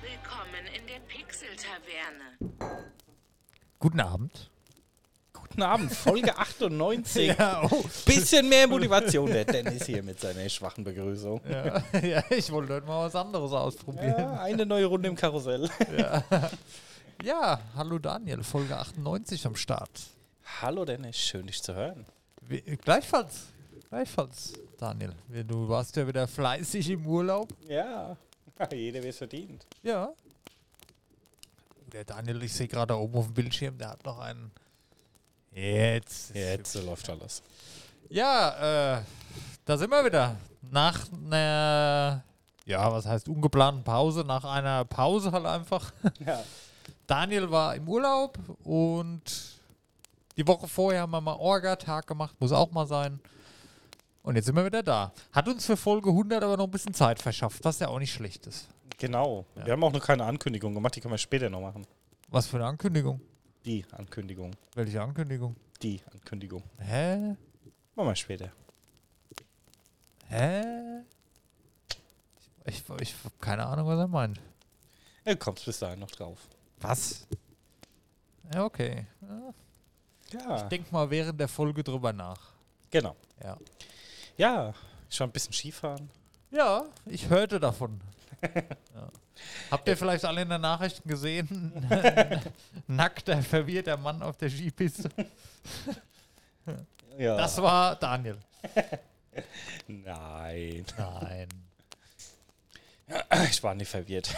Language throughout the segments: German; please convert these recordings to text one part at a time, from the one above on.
Willkommen in der Pixel-Taverne. Guten Abend. Guten Abend, Folge 98. Ja, oh. Bisschen mehr Motivation, der Dennis hier mit seiner schwachen Begrüßung. Ja, ja, ich wollte heute mal was anderes ausprobieren. Ja, eine neue Runde im Karussell. Ja, hallo Daniel, Folge 98 am Start. Hallo Dennis, schön dich zu hören. Gleichfalls, Daniel. Du warst ja wieder fleißig im Urlaub. Ja, jeder wie es verdient. Ja. Der Daniel, ich sehe gerade oben auf dem Bildschirm, der hat noch einen... Jetzt läuft alles. Ja, da sind wir wieder. Nach einer, was heißt ungeplanten Pause, nach einer Pause halt einfach. Ja. Daniel war im Urlaub und die Woche vorher haben wir mal Orga-Tag gemacht, muss auch mal sein. Und jetzt sind wir wieder da. Hat uns für Folge 100 aber noch ein bisschen Zeit verschafft, was ja auch nicht schlecht ist. Genau. Ja. Wir haben auch noch keine Ankündigung gemacht, die können wir später noch machen. Was für eine Ankündigung? Die Ankündigung. Welche Ankündigung? Die Ankündigung. Hä? Machen wir später. Hä? Ich habe keine Ahnung, was er meint. Du kommst bis dahin noch drauf. Was? Ja, okay. Ja. Ich denke mal während der Folge drüber nach. Genau. Ja. Ja, ich war ein bisschen Skifahren. Ja, ich hörte davon. Ja. Habt ihr vielleicht alle in den Nachrichten gesehen? Nackter, verwirrter Mann auf der Skipiste. Ja. Das war Daniel. Nein. Nein. Ich war nicht verwirrt.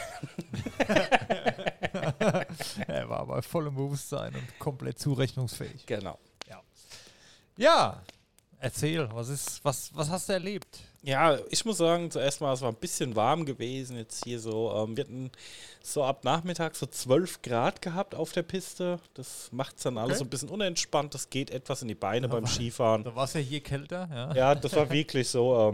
Er war aber voll im Bewusstsein und komplett zurechnungsfähig. Genau. Ja, erzähl, was hast du erlebt? Ja, ich muss sagen, zuerst mal, es war ein bisschen warm gewesen jetzt hier so. Wir hatten so ab Nachmittag so 12 Grad gehabt auf der Piste. Das macht es dann alles so ein bisschen unentspannt. Das geht etwas in die Beine beim Skifahren. Da war es ja hier kälter. Ja, ja, das war wirklich so.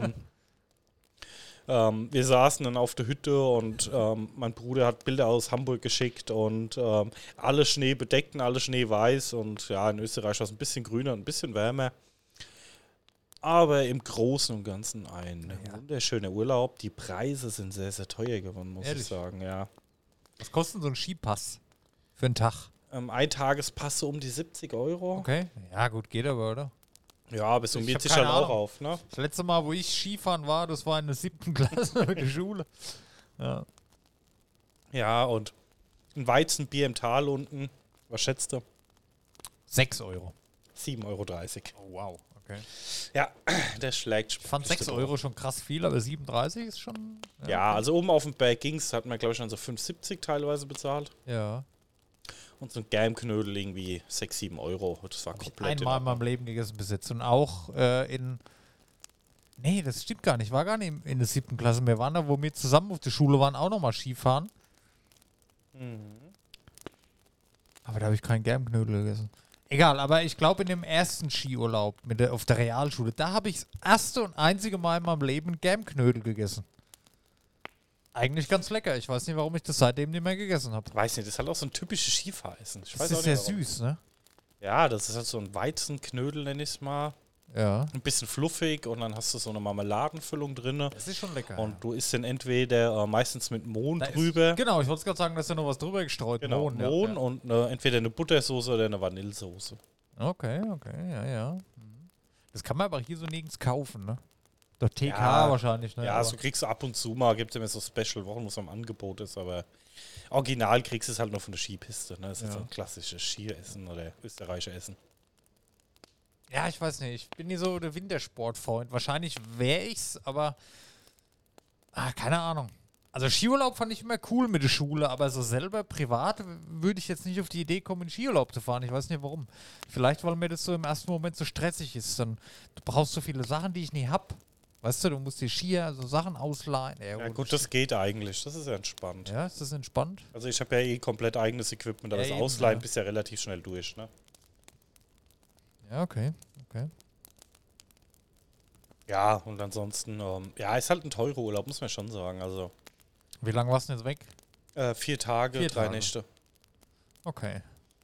Wir saßen dann auf der Hütte und mein Bruder hat Bilder aus Hamburg geschickt und alle Schnee bedeckt, alle Schnee weiß. Und ja, in Österreich war es ein bisschen grüner, ein bisschen wärmer. Aber im Großen und Ganzen ein wunderschöner Urlaub. Die Preise sind sehr, sehr teuer geworden, muss ich sagen. Ja. Was kostet so ein Skipass für einen Tag? Ein Tagespass so um die 70 Euro. Okay, ja gut, geht aber, oder? Ja, aber es summiert sich keine halt auch Ahnung. auf, ne? Das letzte Mal, wo ich Skifahren war, das war in der 7. Klasse mit der Schule. Ja. Ja, und ein Weizenbier im Tal unten, was schätzt du? 6 Euro. 7,30 Euro. Oh, wow. Okay. Ja, das schlägt. Ich fand 6 Euro schon krass viel, aber 37 ist schon... Ja, also oben auf dem Berg ging's, hat man, glaube ich, schon so 5,70 teilweise bezahlt. Ja. Und so ein Gärmknödel irgendwie 6, 7 Euro. Das war komplett... Einmal in meinem Leben gegessen bis jetzt. Und auch Nee, das stimmt gar nicht. Ich war gar nicht in der 7. Klasse. Wir waren da, wo wir zusammen auf der Schule waren, auch nochmal Skifahren. Aber da habe ich keinen Gärmknödel gegessen. Egal, aber ich glaube in dem ersten Skiurlaub auf der Realschule, da habe ich das erste und einzige Mal in meinem Leben Gärmknödel gegessen. Eigentlich ganz lecker. Ich weiß nicht, warum ich das seitdem nicht mehr gegessen habe. Weiß nicht, das ist halt auch so ein typisches Skifahressen. Das ist sehr süß, ne? Ja, das ist halt so ein Weizenknödel, nenn ich es mal. Ja. Ein bisschen fluffig und dann hast du so eine Marmeladenfüllung drin. Das ist schon lecker. Und du isst dann entweder meistens mit Mohn da drüber. Genau, ich wollte gerade sagen, da ist ja noch was drüber gestreut. Genau, Mohn und entweder eine Buttersoße oder eine Vanillesoße. Okay, ja. Das kann man aber hier so nirgends kaufen, ne? Der TK Ja, wahrscheinlich, ne? Ja, aber so kriegst du ab und zu mal, gibt es immer so Special-Wochen, wo es am Angebot ist, aber original kriegst du es halt nur von der Skipiste. Ne? Das ist so ein klassisches Skieressen oder Österreicher Essen. Ja, ich weiß nicht. Ich bin nie so der Wintersportfreund. Wahrscheinlich wäre ich's, aber keine Ahnung. Also Skiurlaub fand ich immer cool mit der Schule, aber so selber privat würde ich jetzt nicht auf die Idee kommen, in Skiurlaub zu fahren. Ich weiß nicht warum. Vielleicht, weil mir das so im ersten Moment so stressig ist. Dann, du brauchst so viele Sachen, die ich nie hab. Weißt du, du musst dir Skier, so Sachen ausleihen. Ja gut, das geht eigentlich. Das ist ja entspannt. Ja, ist das entspannt? Also ich habe ja komplett eigenes Equipment, aber das eben, Ausleihen bist ja relativ schnell durch, ne? Ja, okay. Ja, und ansonsten, ist halt ein teurer Urlaub, muss man schon sagen. Also Wie lange warst du denn jetzt weg? 4 Tage, 4 3 Tage. Nächte. Okay.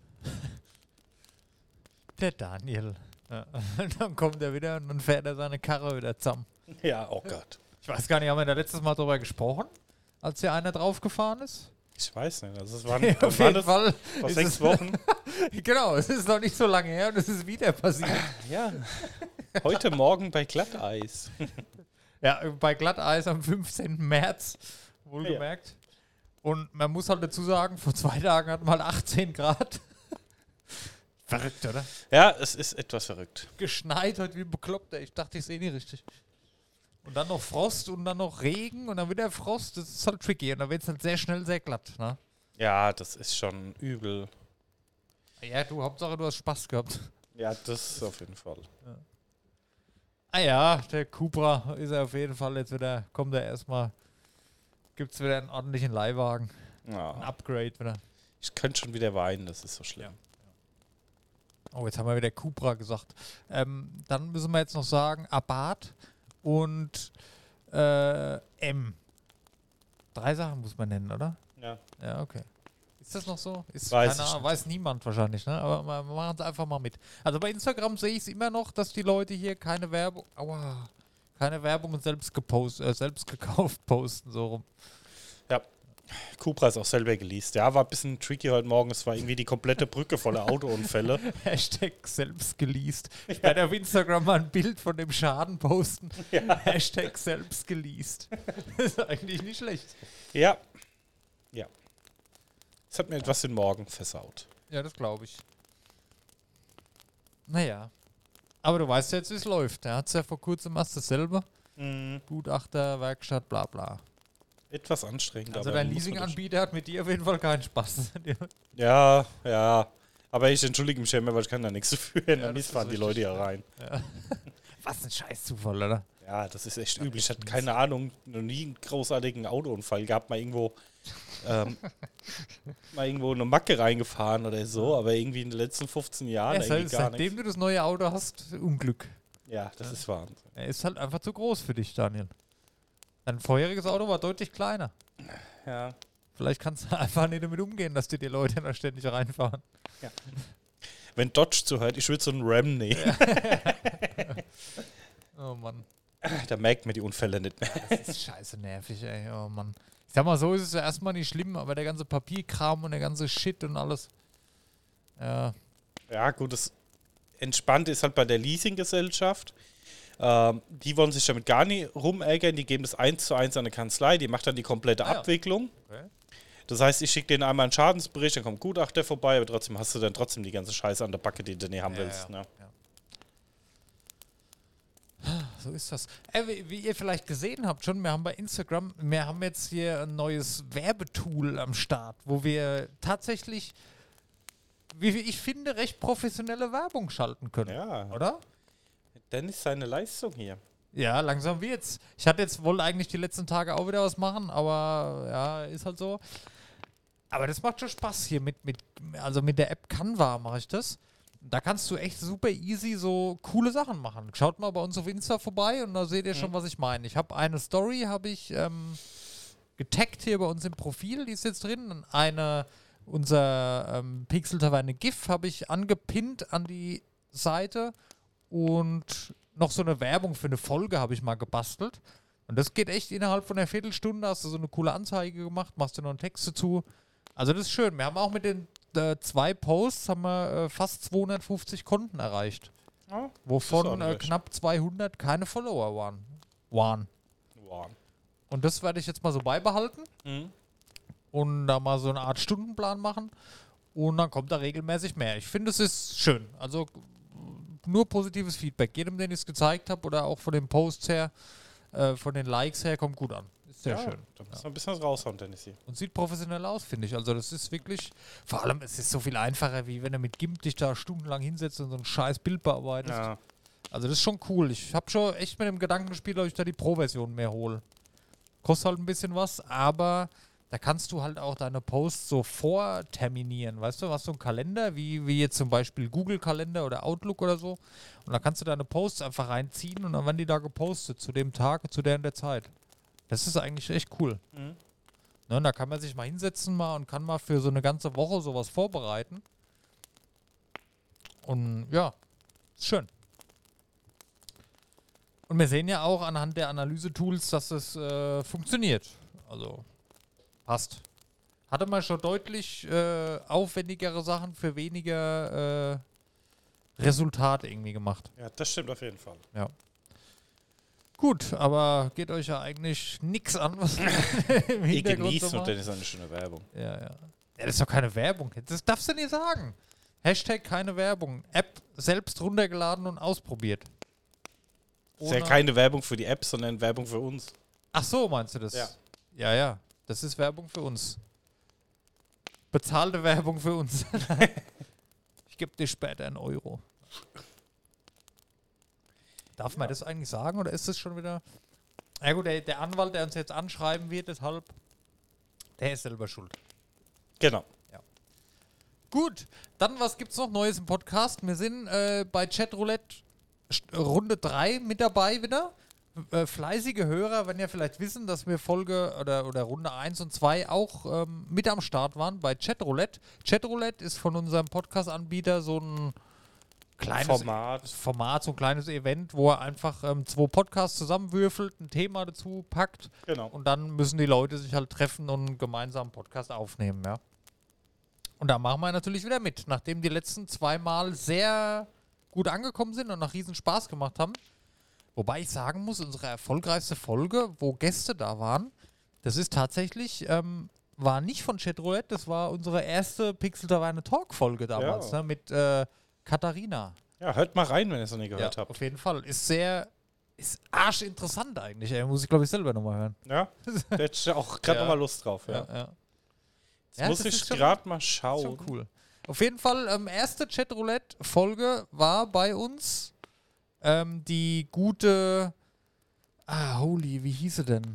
Der Daniel. Ja. Dann kommt er wieder und dann fährt er seine Karre wieder zusammen. Ja, oh Gott. Ich weiß gar nicht, haben wir da letztes Mal drüber gesprochen, als hier einer draufgefahren ist? Ich weiß nicht. Also es waren, Auf wann war jeden das? Fall. Vor ist 6 es- Wochen. Genau, es ist noch nicht so lange her und es ist wieder passiert. Ja. Heute Morgen bei Glatteis. Ja, bei Glatteis am 15. März, wohlgemerkt. Und man muss halt dazu sagen, vor 2 Tagen hatten wir halt 18 Grad. Verrückt, oder? Ja, es ist etwas verrückt. Geschneit heute wie ein Bekloppter. Ich dachte, ich sehe nicht richtig. Und dann noch Frost und dann noch Regen und dann wieder Frost. Das ist halt tricky. Und dann wird es halt sehr schnell sehr glatt. Ne? Ja, das ist schon übel. Ja, du, Hauptsache, du hast Spaß gehabt. Ja, das auf jeden Fall. Ah ja, der Cupra ist er auf jeden Fall jetzt wieder, kommt er erstmal, gibt es wieder einen ordentlichen Leihwagen. Ein Ja. Upgrade wieder. Ich könnte schon wieder weinen, das ist so schlimm. Oh, jetzt haben wir wieder Cupra gesagt. Dann müssen wir jetzt noch sagen, Abarth und M. 3 Sachen muss man nennen, oder? Ja. Ja, okay. Ist das noch so? Ist Weiß keine ich Ahnung, nicht. weiß niemand wahrscheinlich, ne? Aber wir machen es einfach mal mit. Also bei Instagram sehe ich es immer noch, dass die Leute hier keine Werbung, keine Werbung und selbst gekauft posten, so rum. Cupra ist auch selber geleast. Ja, war ein bisschen tricky heute Morgen. Es war irgendwie die komplette Brücke voller Autounfälle. Hashtag selbst geleast. Ich werde auf Instagram mal ein Bild von dem Schaden posten. Hashtag selbst geleast. Das ist eigentlich nicht schlecht. Ja. Ja. Es hat mir etwas den Morgen versaut. Ja, das glaube ich. Naja. Aber du weißt ja jetzt, wie es läuft. Er hat es ja vor kurzem erst dasselbe. Gutachter, Werkstatt, bla bla. Etwas anstrengend. Also aber dein muss man Leasinganbieter hat mit dir auf jeden Fall keinen Spaß. Ja, ja. Aber ich entschuldige mich ja immer, weil ich kann da nichts dafür. Ja, Dann das fahren ist die Leute richtig, ja rein. Was ein Scheißzufall, oder? Ja, das ist echt übel. Ich hatte keine Ahnung, noch nie einen großartigen Autounfall gehabt. Mal irgendwo eine Macke reingefahren oder so. Aber irgendwie in den letzten 15 Jahren Ja, irgendwie gar seitdem nichts. du das neue Auto hast, Unglück. Ja, das ist Wahnsinn. Er ist halt einfach zu groß für dich, Daniel. Dein vorheriges Auto war deutlich kleiner. Ja. Vielleicht kannst du einfach nicht damit umgehen, dass dir die Leute da ständig reinfahren. Wenn Dodge zuhört, ich würde so einen Ram nehmen. Oh Mann. Da merkt man die Unfälle nicht mehr. Das ist scheiße nervig, ey. Oh Mann. Ich sag mal, so ist es ja erstmal nicht schlimm, aber der ganze Papierkram und der ganze Shit und alles. Ja. Ja, gut, das Entspannte ist halt bei der Leasinggesellschaft. Die wollen sich damit gar nicht rumärgern. Die geben das 1:1 an eine Kanzlei. Die macht dann die komplette Ah ja. Abwicklung. Okay. Das heißt, ich schicke denen einmal einen Schadensbericht, dann kommt ein Gutachter vorbei, aber trotzdem hast du dann trotzdem die ganze Scheiße an der Backe, die du nicht haben willst. Ja. Ne? So ist das. Wie ihr vielleicht gesehen habt schon, wir haben bei Instagram, wir haben jetzt hier ein neues Werbetool am Start, wo wir tatsächlich, wie ich finde, recht professionelle Werbung schalten können. Ja. Oder? Dennis, seine Leistung hier. Ja, langsam wird's. Ich wollte eigentlich die letzten Tage auch wieder was machen, aber ja, ist halt so. Aber das macht schon Spaß hier mit der App Canva mache ich das. Da kannst du echt super easy so coole Sachen machen. Schaut mal bei uns auf Insta vorbei und da seht ihr schon, was ich meine. Ich habe eine Story, getaggt hier bei uns im Profil, die ist jetzt drin. Und unser Pixel Taverne GIF habe ich angepinnt an die Seite und noch so eine Werbung für eine Folge habe ich mal gebastelt. Und das geht echt innerhalb von einer Viertelstunde, hast du so eine coole Anzeige gemacht, machst du noch einen Text dazu. Also das ist schön. Wir haben auch mit den 2 Posts haben wir fast 250 Konten erreicht. Ja, ist Wovon ordentlich. knapp 200 keine Follower waren. Wow. Und das werde ich jetzt mal so beibehalten Mhm. und da mal so eine Art Stundenplan machen. Und dann kommt da regelmäßig mehr. Ich finde, es ist schön. Also nur positives Feedback. Jedem, den ich es gezeigt habe oder auch von den Posts her, von den Likes her, kommt gut an. Ist sehr schön. Da muss man ein bisschen was raushauen, Dennis hier. Und sieht professionell aus, finde ich. Also das ist wirklich, vor allem, es ist so viel einfacher, wie wenn du mit GIMP dich da stundenlang hinsetzt und so ein scheiß Bild bearbeitest. Ja. Also das ist schon cool. Ich habe schon echt mit dem Gedanken gespielt, ob ich da die Pro-Version mehr hole. Kostet halt ein bisschen was, aber da kannst du halt auch deine Posts so vorterminieren. Weißt du, hast so einen Kalender, wie jetzt zum Beispiel Google-Kalender oder Outlook oder so. Und da kannst du deine Posts einfach reinziehen und dann werden die da gepostet zu dem Tag, zu der in der Zeit. Das ist eigentlich echt cool. Mhm. Ne, und da kann man sich mal hinsetzen und kann mal für so eine ganze Woche sowas vorbereiten. Und ja, ist schön. Und wir sehen ja auch anhand der Analyse-Tools, dass es funktioniert. Also passt. Hatte man schon deutlich aufwendigere Sachen für weniger Resultat irgendwie gemacht. Ja, das stimmt auf jeden Fall. Ja. Gut, aber geht euch ja eigentlich nichts an, was wir im Ihr Hintergrund genießt so und machen. dann ist eine schöne Werbung. Ja, ja. Ja, das ist doch keine Werbung. Das darfst du nicht sagen. Hashtag keine Werbung. App selbst runtergeladen und ausprobiert. Ist ja keine Werbung für die App, sondern Werbung für uns. Ach so, meinst du das? Ja. Ja, ja. Das ist Werbung für uns. Bezahlte Werbung für uns. Ich gebe dir später einen Euro. Darf man das eigentlich sagen oder ist das schon wieder... Ja gut, der Anwalt, der uns jetzt anschreiben wird, deshalb, der ist selber schuld. Genau. Gut, dann was gibt's noch Neues im Podcast? Wir sind bei Chatroulette Runde 3 mit dabei wieder. Fleißige Hörer, wenn ihr vielleicht wissen, dass wir Folge oder Runde 1 und 2 auch mit am Start waren bei Chatroulette. Chatroulette ist von unserem Podcast-Anbieter so ein kleines Format, so ein kleines Event, wo er einfach 2 Podcasts zusammenwürfelt, ein Thema dazu packt Genau. und dann müssen die Leute sich halt treffen und einen gemeinsamen Podcast aufnehmen, ja. Und da machen wir natürlich wieder mit, nachdem die letzten 2 Mal sehr gut angekommen sind und noch riesen Spaß gemacht haben. Wobei ich sagen muss, unsere erfolgreichste Folge, wo Gäste da waren, das ist tatsächlich, war nicht von Chatroulette, das war unsere erste Pixel Taverne Talk Folge damals, ne, mit Katharina. Ja, hört mal rein, wenn ihr es noch nie gehört habt. Auf jeden Fall. Ist arschinteressant eigentlich, ey. Muss ich glaube ich selber nochmal hören. Ja, da hätte ich auch gerade Ja. nochmal Lust drauf. Ja. Ja. Jetzt muss das ich ist schon- gerade mal Ist schauen. schon cool. Auf jeden Fall, erste Chatroulette-Folge war bei uns die gute. Holy, wie hieß sie denn?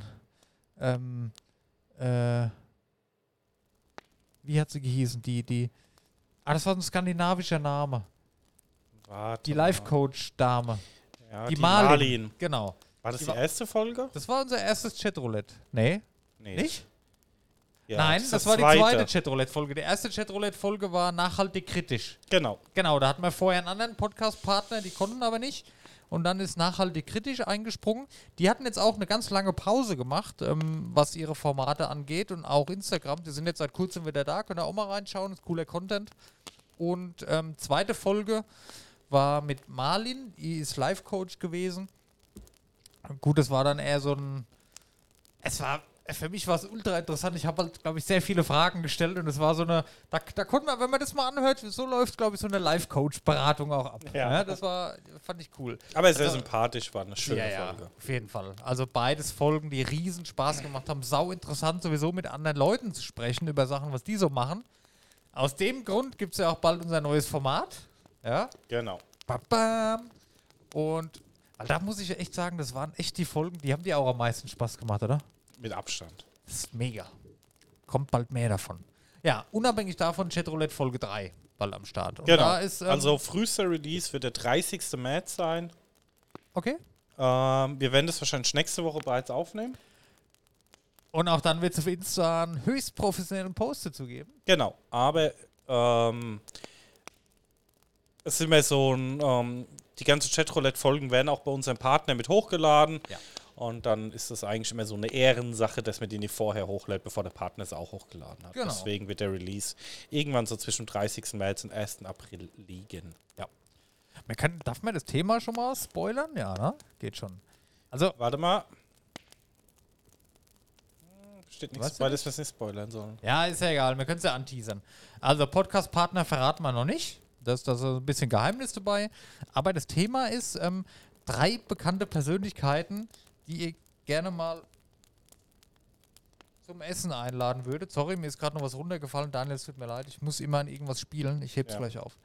Wie hat sie gehießen? Das war ein skandinavischer Name. Warte Die mal. Life-Coach-Dame. Ja, Die die Marlin. Marlin. Genau. War das Die die war- erste Folge? Das war unser erstes Chatroulette. Nee? Nee. Nicht? Ja, Nein, ist das war die zweite Chatroulette-Folge. Die erste Chatroulette-Folge war nachhaltig kritisch. Genau. Genau, da hatten wir vorher einen anderen Podcast-Partner, die konnten aber nicht. Und dann ist nachhaltig kritisch eingesprungen. Die hatten jetzt auch eine ganz lange Pause gemacht, was ihre Formate angeht und auch Instagram. Die sind jetzt seit kurzem wieder da, könnt ihr auch mal reinschauen, ist cooler Content. Und zweite Folge war mit Marlin, die ist Life-Coach gewesen. Gut, das war dann eher so ein... Für mich war es ultra interessant. Ich habe halt, glaube ich, sehr viele Fragen gestellt und es war so eine, da konnte man, wenn man das mal anhört, so läuft, glaube ich, so eine Life-Coach-Beratung auch ab. Ja. Das fand ich cool. Aber sehr sympathisch, war eine schöne Ja, Folge. auf jeden Fall. Also beides Folgen, die riesen Spaß gemacht haben. Sau interessant, sowieso mit anderen Leuten zu sprechen über Sachen, was die so machen. Aus dem Grund gibt es ja auch bald unser neues Format. Ja. Genau. Babam. Und da muss ich echt sagen, das waren echt die Folgen, die haben dir auch am meisten Spaß gemacht, oder? Mit Abstand. Das ist mega. Kommt bald mehr davon. Ja, unabhängig davon Chatroulette Folge 3 bald am Start. Und Genau. da ist, Also frühester Release wird der 30. März sein. okay. Wir werden das wahrscheinlich nächste Woche bereits aufnehmen. Und auch dann wird es auf Insta einen höchst professionellen Post dazu geben. Genau. Aber es ist immer so ein, die ganzen Chatroulette-Folgen werden auch bei unserem Partner mit hochgeladen. Ja. Und dann ist das eigentlich immer so eine Ehrensache, dass man die nicht vorher hochlädt, bevor der Partner es auch hochgeladen hat. Genau. Deswegen wird der Release irgendwann so zwischen 30. März und 1. April liegen. Ja. Darf man das Thema schon mal spoilern? Ja, ne? Geht schon. Also, Warte mal. Steht Was nichts bei, dass wir es nicht spoilern sollen. ja, ist ja egal. Wir können es ja anteasern. Also, Podcast-Partner verraten wir noch nicht. Da ist ein bisschen Geheimnis dabei. Aber das Thema ist 3 bekannte Persönlichkeiten, die ihr gerne mal zum Essen einladen würdet. Sorry, mir ist gerade noch was runtergefallen. Daniel, es tut mir leid. Ich muss immer an irgendwas spielen. Ich heb's Ja. gleich auf.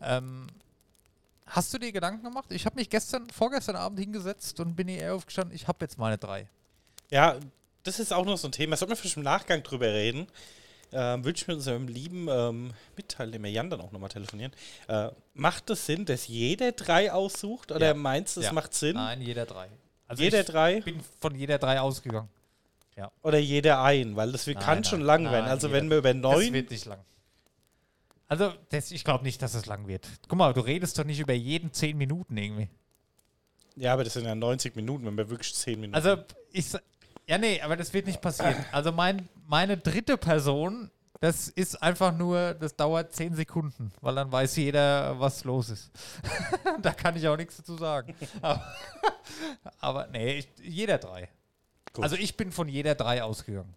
Hast du dir Gedanken gemacht? Ich habe mich vorgestern Abend hingesetzt und bin hier eher aufgestanden. Ich habe jetzt meine 3. Ja, das ist auch noch so ein Thema. Sollten wir vielleicht im Nachgang drüber reden? Würde ich mit unserem lieben Mitteilnehmer Jan dann auch nochmal telefonieren. Macht es Sinn, dass jeder 3 aussucht? Oder Ja. meinst du, es Ja. macht Sinn? Nein, jeder 3. Also Jeder ich 3? bin von jeder 3 ausgegangen. Oder jeder ein? Weil das kann schon lang werden. Also wenn wir über Das 9... wird nicht lang. Also, ich glaube nicht, dass es lang wird. Guck mal, du redest doch nicht über jeden 10 Minuten irgendwie. Ja, aber das sind ja 90 Minuten, wenn wir wirklich 10 Minuten... Also, ja, nee, aber das wird nicht passieren. Also, meine dritte Person, Das ist einfach nur, das dauert 10 Sekunden, weil dann weiß jeder, was los ist. Da kann ich auch nichts dazu sagen. Aber nee, jeder 3. Gut. Also ich bin von jeder 3 ausgegangen.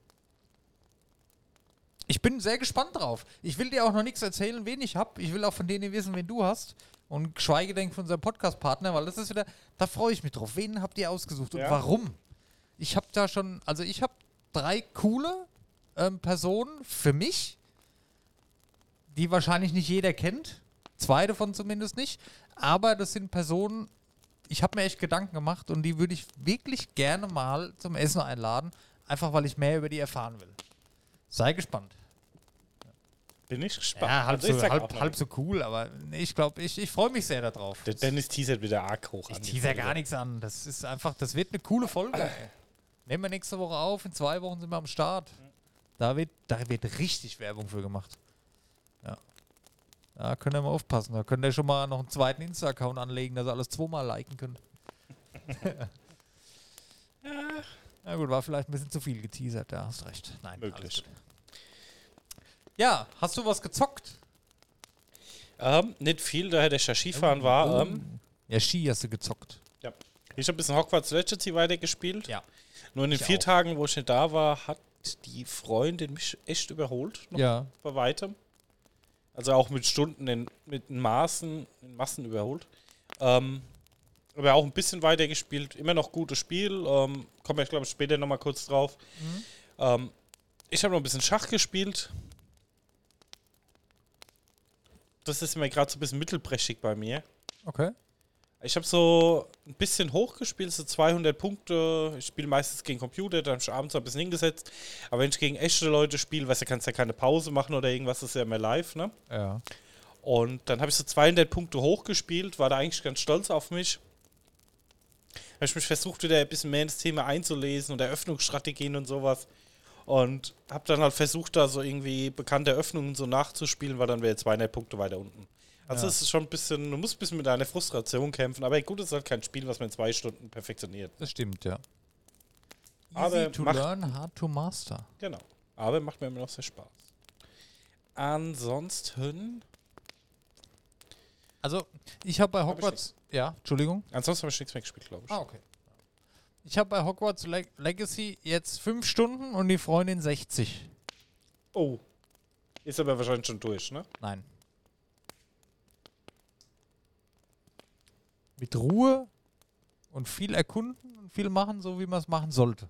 Ich bin sehr gespannt drauf. Ich will dir auch noch nichts erzählen, wen ich habe. Ich will auch von denen wissen, wen du hast. Und geschweige denn von unserem Podcast-Partner, weil das ist wieder, da freue ich mich drauf. Wen habt ihr ausgesucht und warum? Ich habe da schon, also ich habe 3 coole Personen für mich, die wahrscheinlich nicht jeder kennt. 2 davon zumindest nicht. Aber das sind Personen, ich habe mir echt Gedanken gemacht und die würde ich wirklich gerne mal zum Essen einladen. Einfach, weil ich mehr über die erfahren will. Sei gespannt. Bin ich gespannt. Ja, Also ich sag auch halb so cool, aber ich glaube, ich freue mich sehr darauf. Der Dennis teasert wieder arg hoch Ich an. teaser gar nichts an. Das ist einfach, das wird eine coole Folge. Ey. Nehmen wir nächste Woche auf. In 2 Wochen sind wir am Start. Da wird richtig Werbung für gemacht. Ja. Da könnt ihr mal aufpassen. Da könnt ihr schon mal noch einen zweiten Insta-Account anlegen, dass ihr alles 2-mal liken könnt. Na gut, war vielleicht ein bisschen zu viel geteasert. Ja, hast recht. Nein, Möglich. alles gut. Ja, hast du was gezockt? Nicht viel, daher der Skifahren war. Ja, Ski hast du gezockt. Ja. Ich habe ein bisschen Hogwarts Legacy weitergespielt. Ja. Nur in den Ich 4 auch. Tagen, wo ich nicht da war, hat die Freundin mich echt überholt. Noch Ja. bei weitem. Also auch mit Stunden in Massen überholt. Aber auch ein bisschen weiter gespielt. Immer noch gutes Spiel. Kommen wir, glaube ich, später nochmal kurz drauf. Ich habe noch ein bisschen Schach gespielt. Das ist mir gerade so ein bisschen mittelprächtig bei mir. Okay. Ich habe so ein bisschen hochgespielt, so 200 Punkte. Ich spiele meistens gegen Computer, dann habe ich abends ein bisschen hingesetzt. Aber wenn ich gegen echte Leute spiele, weißt du, kannst ja keine Pause machen oder irgendwas, das ist ja immer live, ne? Ja. Und dann habe ich so 200 Punkte hochgespielt, war da eigentlich ganz stolz auf mich. Habe ich mich versucht, wieder ein bisschen mehr in das Thema einzulesen und Eröffnungsstrategien und sowas. Und habe dann halt versucht, da so irgendwie bekannte Eröffnungen so nachzuspielen, weil dann wäre 200 Punkte weiter unten. Also es ist schon ein bisschen, du musst ein bisschen mit deiner Frustration kämpfen, aber gut, es ist halt kein Spiel, was man in 2 Stunden perfektioniert. Das stimmt, ja. Aber Easy to macht- learn, hard to master. Genau. Aber macht mir immer noch sehr Spaß. Ansonsten Also, ich habe bei Hogwarts... Ja, Entschuldigung. habe ich nichts mehr gespielt, glaube ich. Okay. Ich habe bei Hogwarts Legacy jetzt 5 Stunden und die Freundin 60. Oh. Ist aber wahrscheinlich schon durch, ne? Nein. Mit Ruhe und viel erkunden und viel machen, so wie man es machen sollte.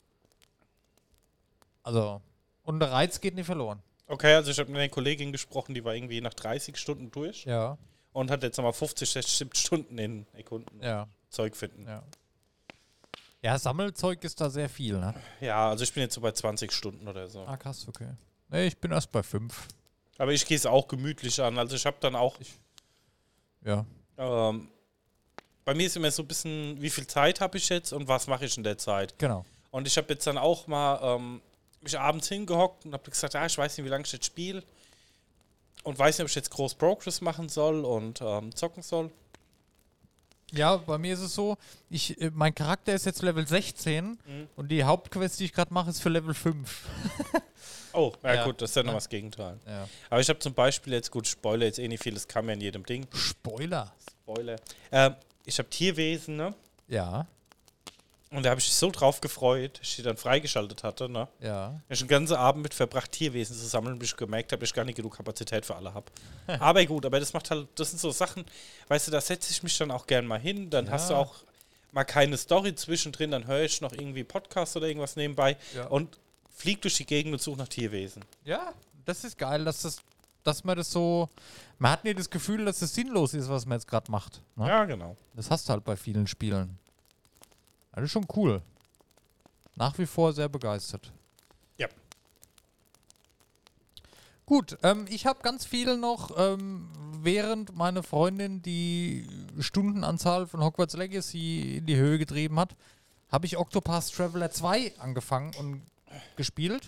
Also, und der Reiz geht nicht verloren. Okay, also ich habe mit einer Kollegin gesprochen, die war irgendwie nach 30 Stunden durch Ja, und hat jetzt nochmal 50, 60, 70 Stunden in Erkunden und ja, Zeug finden. ja. Ja, Sammelzeug ist da sehr viel, ne? Ja, also ich bin jetzt so bei 20 Stunden oder so. Ah, krass, okay. Nee, ich bin erst bei 5. Aber ich gehe es auch gemütlich an. Also ich habe dann auch, Ja. bei mir ist immer so ein bisschen, wie viel Zeit habe ich jetzt und was mache ich in der Zeit. Genau. Und ich habe jetzt dann auch mal mich abends hingehockt und habe gesagt, ich weiß nicht, wie lange ich jetzt spiele. Und weiß nicht, ob ich jetzt groß Progress machen soll und zocken soll. Ja, bei mir ist es so, mein Charakter ist jetzt Level 16 und die Hauptquest, die ich gerade mache, ist für Level 5. Oh, ja, Ja. gut, das ist ja noch was Gegenteil. Ja. Aber ich habe zum Beispiel jetzt, gut, Spoiler jetzt eh nicht viel, das kam ja in jedem Ding. Spoiler. Spoiler. Ich habe Tierwesen, ne? Ja, Und da habe ich mich so drauf gefreut, dass ich die dann freigeschaltet hatte, ne? ja. Ich habe den ganzen Abend mit verbracht, Tierwesen zu sammeln, bis ich gemerkt habe, dass ich gar nicht genug Kapazität für alle habe. Aber gut, aber das macht halt, das sind so Sachen, weißt du, da setze ich mich dann auch gern mal hin, dann hast du auch mal keine Story zwischendrin, dann höre ich noch irgendwie Podcast oder irgendwas nebenbei Ja. und flieg durch die Gegend und suche nach Tierwesen. Ja, das ist geil, dass man das so. Man hat nie das Gefühl, dass es sinnlos ist, was man jetzt gerade macht. Ne? Ja, genau. Das hast du halt bei vielen Spielen. Das ist schon cool. Nach wie vor sehr begeistert. Ja. Gut, ich habe ganz viel noch, während meine Freundin die Stundenanzahl von Hogwarts Legacy in die Höhe getrieben hat, habe ich Octopath Traveler 2 angefangen und gespielt.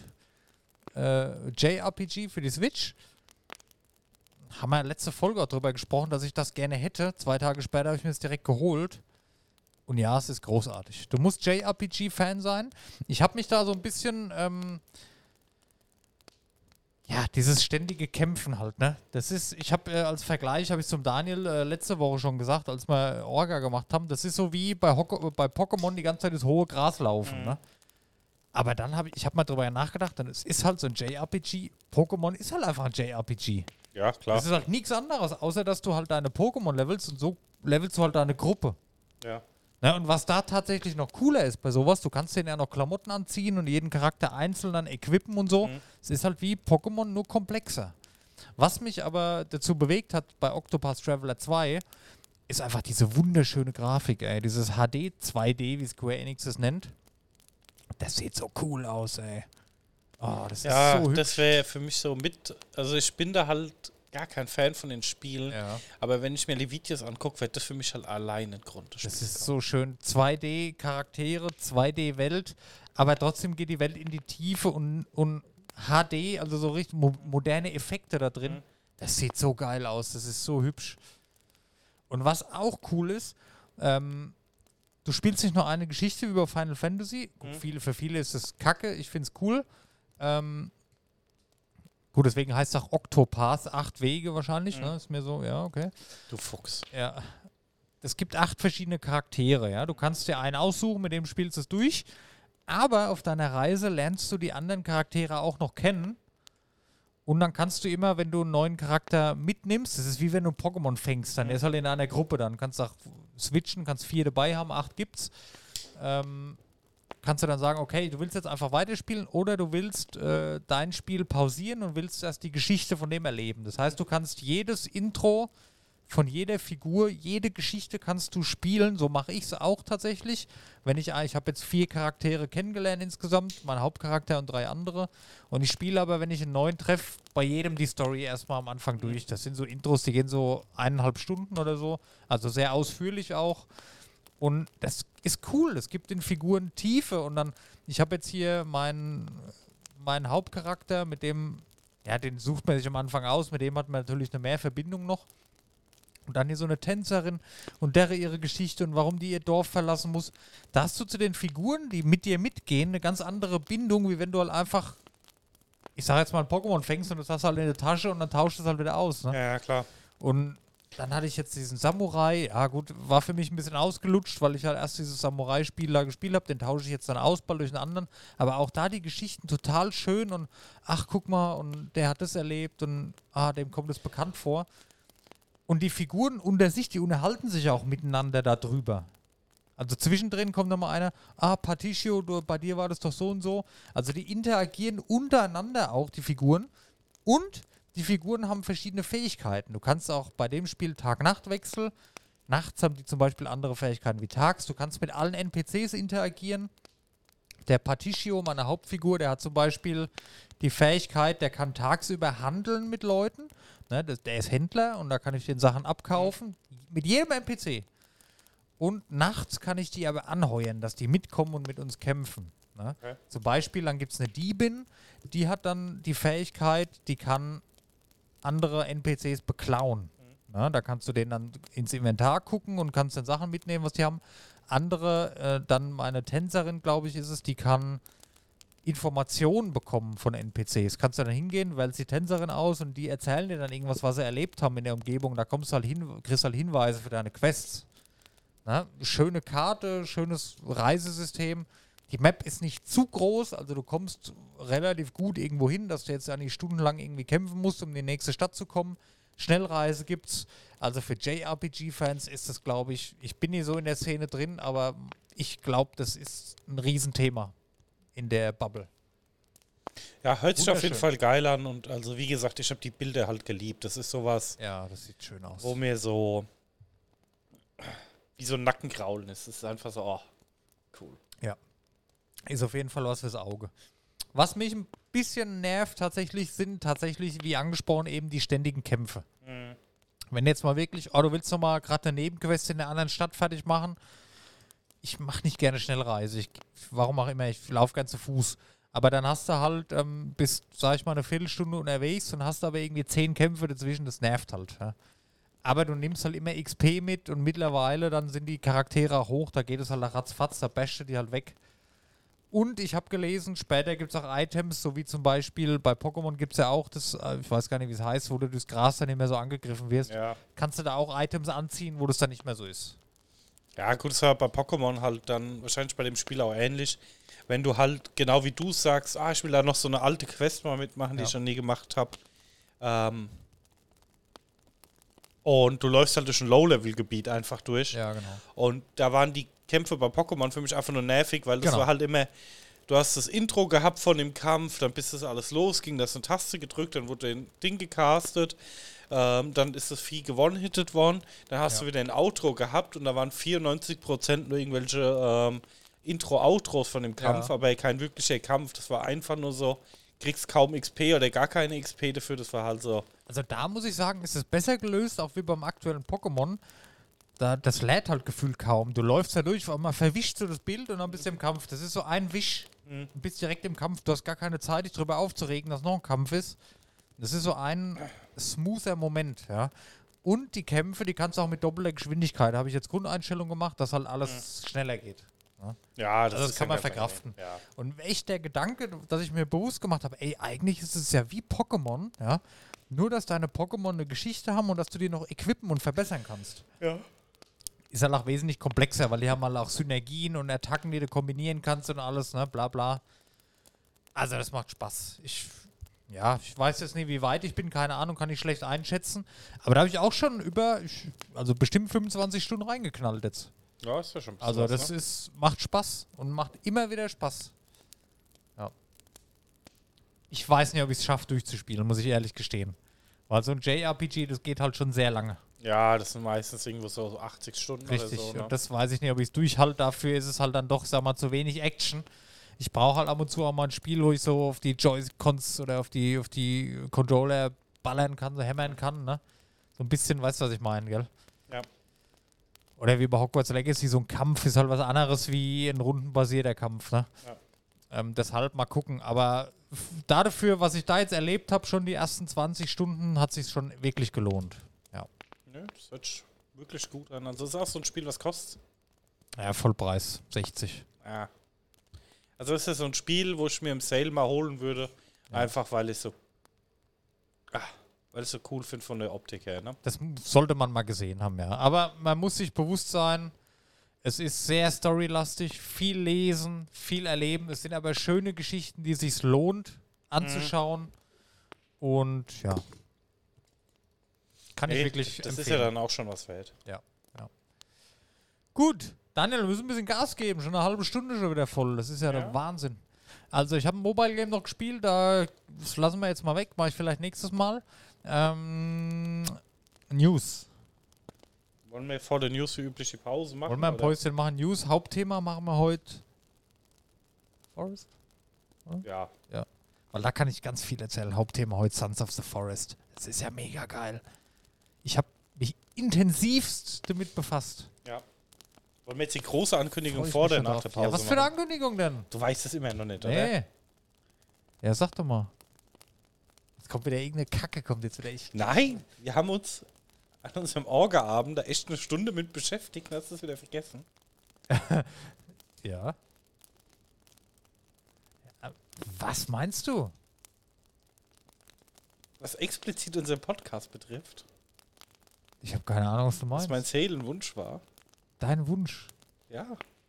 JRPG für die Switch. Haben wir letzte Folge auch darüber gesprochen, dass ich das gerne hätte. 2 Tage später habe ich mir das direkt geholt. Und ja, es ist großartig. Du musst JRPG-Fan sein. Ich habe mich da so ein bisschen, Ja, dieses ständige Kämpfen halt, ne? Das ist, ich habe als Vergleich, habe ich zum Daniel letzte Woche schon gesagt, als wir Orga gemacht haben, das ist so wie bei Pokémon die ganze Zeit das hohe Gras laufen, ne? Aber dann habe ich habe mal drüber nachgedacht, dann es ist halt so ein JRPG. Pokémon ist halt einfach ein JRPG. Ja, klar. Das ist halt nichts anderes, außer dass du halt deine Pokémon levelst und so levelst du halt deine Gruppe. Ja. Ne, und was da tatsächlich noch cooler ist bei sowas, du kannst denen ja noch Klamotten anziehen und jeden Charakter einzeln dann equippen und so. Es ist halt wie Pokémon, nur komplexer. Was mich aber dazu bewegt hat bei Octopath Traveler 2, ist einfach diese wunderschöne Grafik, ey. Dieses HD 2D, wie Square Enix es nennt. Das sieht so cool aus, ey. Oh, das ist so hübsch. Das wäre für mich so mit. Also, ich bin da halt gar kein Fan von den Spielen. Ja. Aber wenn ich mir die Videos angucke, wird das für mich halt allein ein Grund. Das ist so schön. 2D-Charaktere, 2D-Welt, aber trotzdem geht die Welt in die Tiefe und HD, also so richtig moderne Effekte da drin. Das sieht so geil aus. Das ist so hübsch. Und was auch cool ist, du spielst nicht nur eine Geschichte wie bei Final Fantasy. Für viele ist es kacke. Ich finde es cool. Gut, deswegen heißt es auch Octopath, 8 Wege wahrscheinlich, ne? Ist mir so, ja, okay. Du Fuchs. Ja. Es gibt 8 verschiedene Charaktere, ja. Du kannst dir einen aussuchen, mit dem spielst du es durch. Aber auf deiner Reise lernst du die anderen Charaktere auch noch kennen. Und dann kannst du immer, wenn du einen neuen Charakter mitnimmst, das ist wie wenn du ein Pokémon fängst, dann ist halt in einer Gruppe, dann kannst du auch switchen, kannst 4 dabei haben, 8 gibt's. Kannst du dann sagen, okay, du willst jetzt einfach weiterspielen oder du willst dein Spiel pausieren und willst erst die Geschichte von dem erleben. Das heißt, du kannst jedes Intro von jeder Figur, jede Geschichte kannst du spielen. So mache ich es auch tatsächlich. Ich habe jetzt 4 Charaktere kennengelernt insgesamt, mein Hauptcharakter und 3 andere. Und ich spiele aber, wenn ich einen neuen treffe, bei jedem die Story erstmal am Anfang durch. Das sind so Intros, die gehen so 1,5 Stunden oder so. Also sehr ausführlich auch. Und das ist cool. Es gibt den Figuren Tiefe. Und dann, ich habe jetzt hier meinen Hauptcharakter, mit dem, ja, den sucht man sich am Anfang aus. Mit dem hat man natürlich eine mehr Verbindung noch. Und dann hier so eine Tänzerin und deren ihre Geschichte und warum die ihr Dorf verlassen muss. Da hast du zu den Figuren, die mit dir mitgehen, eine ganz andere Bindung, wie wenn du halt einfach, ich sag jetzt mal, ein Pokémon fängst und das hast du halt in der Tasche und dann tauscht es halt wieder aus. Ne? Ja, klar. Und dann hatte ich jetzt diesen Samurai. Ja gut, war für mich ein bisschen ausgelutscht, weil ich halt erst dieses Samurai-Spiel da gespielt habe. Den tausche ich jetzt dann aus, bald durch einen anderen. Aber auch da die Geschichten total schön und ach, guck mal, und der hat das erlebt und dem kommt es bekannt vor. Und die Figuren unter sich, die unterhalten sich auch miteinander darüber. Also zwischendrin kommt nochmal einer, Patricio, bei dir war das doch so und so. Also die interagieren untereinander auch, die Figuren. Und die Figuren haben verschiedene Fähigkeiten. Du kannst auch bei dem Spiel Tag-Nacht-Wechsel. Nachts haben die zum Beispiel andere Fähigkeiten wie tags. Du kannst mit allen NPCs interagieren. Der Patricio, meine Hauptfigur, der hat zum Beispiel die Fähigkeit, der kann tagsüber handeln mit Leuten. Ne, der ist Händler und da kann ich den Sachen abkaufen. Mit jedem NPC. Und nachts kann ich die aber anheuern, dass die mitkommen und mit uns kämpfen. Ne? Okay. Zum Beispiel, dann gibt es eine Diebin, die hat dann die Fähigkeit, die kann andere NPCs beklauen. Ne? Da kannst du denen dann ins Inventar gucken und kannst dann Sachen mitnehmen, was die haben. Andere, dann meine Tänzerin, glaube ich, ist es, die kann Informationen bekommen von NPCs. Kannst du dann hingehen, wählst die Tänzerin aus und die erzählen dir dann irgendwas, was sie erlebt haben in der Umgebung. Da kommst du halt hin, kriegst halt Hinweise für deine Quests. Na? Schöne Karte, schönes Reisesystem. Die Map ist nicht zu groß, also du kommst relativ gut irgendwo hin, dass du jetzt ja nicht stundenlang irgendwie kämpfen musst, um in die nächste Stadt zu kommen. Schnellreise gibt's. Also für JRPG-Fans ist das, glaube ich bin nie so in der Szene drin, aber ich glaube, das ist ein Riesenthema in der Bubble. Ja, hört sich auf jeden Fall geil an und also wie gesagt, ich habe die Bilder halt geliebt. Das ist sowas. Ja, das sieht schön aus. Wo mir so wie so ein Nackenkraulen ist. Das ist einfach so, cool. Ja. Ist auf jeden Fall was fürs Auge. Was mich ein bisschen nervt sind tatsächlich, wie angesprochen, eben die ständigen Kämpfe. Mhm. Wenn jetzt mal wirklich, du willst noch mal gerade eine Nebenquest in einer anderen Stadt fertig machen. Ich mache nicht gerne Schnellreise. Warum auch immer, ich laufe gern zu Fuß. Aber dann hast du halt bis, sag ich mal, eine Viertelstunde unterwegs und hast aber irgendwie 10 Kämpfe dazwischen. Das nervt halt. Ja. Aber du nimmst halt immer XP mit und mittlerweile dann sind die Charaktere hoch. Da geht es halt ratzfatz, da basht du die halt weg. Und ich habe gelesen, später gibt es auch Items, so wie zum Beispiel bei Pokémon gibt es ja auch das, ich weiß gar nicht, wie es heißt, wo du durchs Gras dann nicht mehr so angegriffen wirst. Ja. Kannst du da auch Items anziehen, wo das dann nicht mehr so ist. Ja, gut, das war bei Pokémon halt dann wahrscheinlich bei dem Spiel auch ähnlich. Wenn du halt, genau wie du sagst, ich will da noch so eine alte Quest mal mitmachen, die ich noch nie gemacht habe. Und du läufst halt durch ein Low-Level-Gebiet einfach durch. Ja, genau. Und da waren die Kämpfe bei Pokémon für mich einfach nur nervig, weil das Genau. war halt immer, du hast das Intro gehabt von dem Kampf, dann bis das alles losging, da ist eine Taste gedrückt, dann wurde ein Ding gecastet, dann ist das Vieh gewone-hittet worden, dann hast du wieder ein Outro gehabt und da waren 94% nur irgendwelche Intro-Outros von dem Kampf, aber kein wirklicher Kampf, das war einfach nur so, kriegst kaum XP oder gar keine XP dafür, das war halt so. Also da muss ich sagen, ist es besser gelöst, auch wie beim aktuellen Pokémon. Das lädt halt gefühlt kaum. Du läufst da durch, auf einmal verwischst du das Bild und dann bist du im Kampf. Das ist so ein Wisch. Du bist direkt im Kampf. Du hast gar keine Zeit, dich darüber aufzuregen, dass noch ein Kampf ist. Das ist so ein smoother Moment, ja. Und die Kämpfe, die kannst du auch mit doppelter Geschwindigkeit. Da habe ich jetzt Grundeinstellung gemacht, dass halt alles schneller geht. Ja, Also das kann man ja kein verkraften. Problem. Ja. Und echt der Gedanke, dass ich mir bewusst gemacht habe, ey, eigentlich ist es ja wie Pokémon, ja. Nur, dass deine Pokémon eine Geschichte haben und dass du die noch equippen und verbessern kannst. Ja. Ist halt auch wesentlich komplexer, weil die haben halt auch Synergien und Attacken, die du kombinieren kannst und alles, ne, bla bla. Also das macht Spaß. Ich weiß jetzt nicht, wie weit ich bin, keine Ahnung, kann ich schlecht einschätzen. Aber da habe ich auch schon also bestimmt 25 Stunden reingeknallt jetzt. Ja, ist ja schon ein bisschen Also was, das macht Spaß und macht immer wieder Spaß. Ja. Ich weiß nicht, ob ich es schaffe, durchzuspielen, muss ich ehrlich gestehen. Weil so ein JRPG, das geht halt schon sehr lange. Ja, das sind meistens irgendwo so 80 Stunden Richtig, oder so. Ne? und das weiß ich nicht, ob ich es durchhalte. Dafür ist es halt dann doch, sag mal, zu wenig Action. Ich brauche halt ab und zu auch mal ein Spiel, wo ich so auf die Joy-Cons oder auf die Controller ballern kann, so hämmern kann, ne? So ein bisschen, weißt du, was ich meine, gell? Ja. Oder wie bei Hogwarts Legacy, so ein Kampf ist halt was anderes wie ein rundenbasierter Kampf, ne? Ja. Deshalb mal gucken. Aber dafür, was ich da jetzt erlebt habe, schon die ersten 20 Stunden, hat sich schon wirklich gelohnt. Ja. Ne, das hört sich wirklich gut an. Also ist auch so ein Spiel, was kostet? Ja, Vollpreis, 60. Ja. Also das ist so ein Spiel, wo ich mir im Sale mal holen würde, einfach weil ich so cool finde von der Optik her, ne? Das sollte man mal gesehen haben, ja. Aber man muss sich bewusst sein, es ist sehr storylastig, viel lesen, viel erleben. Es sind aber schöne Geschichten, die es sich lohnt anzuschauen. Und ja. Kann ich wirklich das empfehlen. ist ja dann auch schon was wert. Ja. Gut, Daniel, wir müssen ein bisschen Gas geben. Schon eine halbe Stunde schon wieder voll. Das ist ja der Wahnsinn. Also ich habe ein Mobile Game noch gespielt. Das lassen wir jetzt mal weg. Mache ich vielleicht nächstes Mal. News. Wollen wir vor der News wie üblich die Pause machen? Wollen wir ein oder? Päuschen machen? News, Hauptthema machen wir heute. Forest? Ja. Ja. Weil da kann ich ganz viel erzählen. Hauptthema heute Sons of the Forest. Das ist ja mega geil. Ich habe mich intensivst damit befasst. Ja. Wollen wir jetzt die große Ankündigung Freu ich vor mich oder schon nach drauf. der Pause Ja, was für eine machen? Ankündigung denn? Du weißt es immer noch nicht, oder? Nee. Ja, sag doch mal. Jetzt kommt wieder irgendeine Kacke, kommt jetzt wieder ich. Nein, wir haben uns an unserem Orga-Abend da echt eine Stunde mit beschäftigt und hast es wieder vergessen. Ja. Was meinst du? Was explizit unseren Podcast betrifft, Ich habe keine Ahnung, was du was meinst. mein Seelenwunsch war. Dein Wunsch? Ja.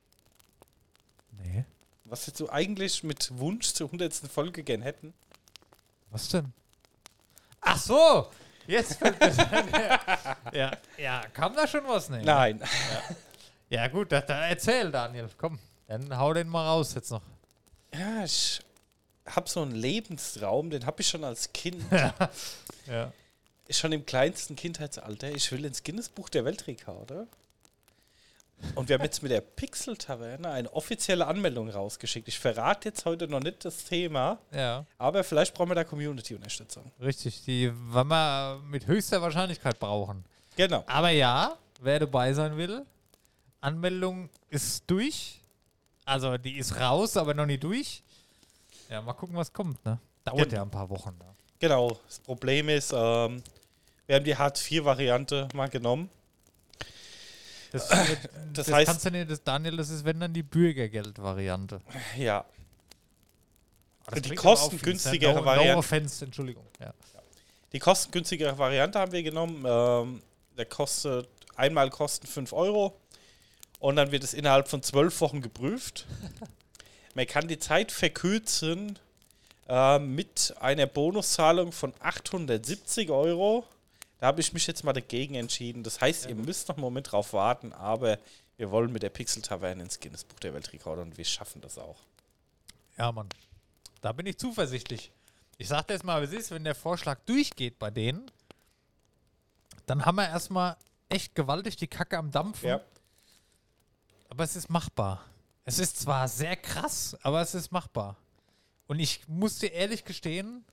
Nee. Was jetzt so eigentlich mit Wunsch zur 100. Folge gern hätten. Was denn? Ach so! Jetzt fällt mir ja, kam da schon was? Nee. Nein. Ja gut, da erzähl, Daniel. Komm, dann hau den mal raus jetzt noch. Ja, ich habe so einen Lebenstraum, den habe ich schon als Kind. Ja. Schon im kleinsten Kindheitsalter. Ich will ins Guinness-Buch der Weltrekorde. Und wir haben jetzt mit der Pixel-Taverne eine offizielle Anmeldung rausgeschickt. Ich verrate jetzt heute noch nicht das Thema, Ja, aber vielleicht brauchen wir da Community-Unterstützung. richtig. Die werden wir mit höchster Wahrscheinlichkeit brauchen. Genau. Aber ja, wer dabei sein will, Anmeldung ist durch. Also die ist raus, aber noch nicht durch. Ja, mal gucken, was kommt, ne? Dauert ja ein paar Wochen. Ne? Genau. Das Problem ist, wir haben die Hartz-IV-Variante mal genommen. Das heißt- kannst du nicht, Daniel, das ist wenn dann die Bürgergeld-Variante. Ja. Das Die klingt aber auch kostengünstigere fies, ne? Variante. No offense, Entschuldigung. Ja. Die kostengünstigere Variante haben wir genommen. Der kostet einmal kosten 5 Euro und dann wird es innerhalb von 12 Wochen geprüft. Man kann die Zeit verkürzen mit einer Bonuszahlung von 870 Euro. Da habe ich mich jetzt mal dagegen entschieden. Das heißt, ihr müsst noch einen Moment drauf warten, aber wir wollen mit der Pixel-Taverne ins Guinness-Buch der Weltrekorde und wir schaffen das auch. Ja, Mann. Da bin ich zuversichtlich. Ich sag dir jetzt mal, wie es ist, wenn der Vorschlag durchgeht bei denen, dann haben wir erstmal echt gewaltig die Kacke am Dampfen. Ja. Aber es ist machbar. Es ist zwar sehr krass, aber es ist machbar. Und ich muss dir ehrlich gestehen,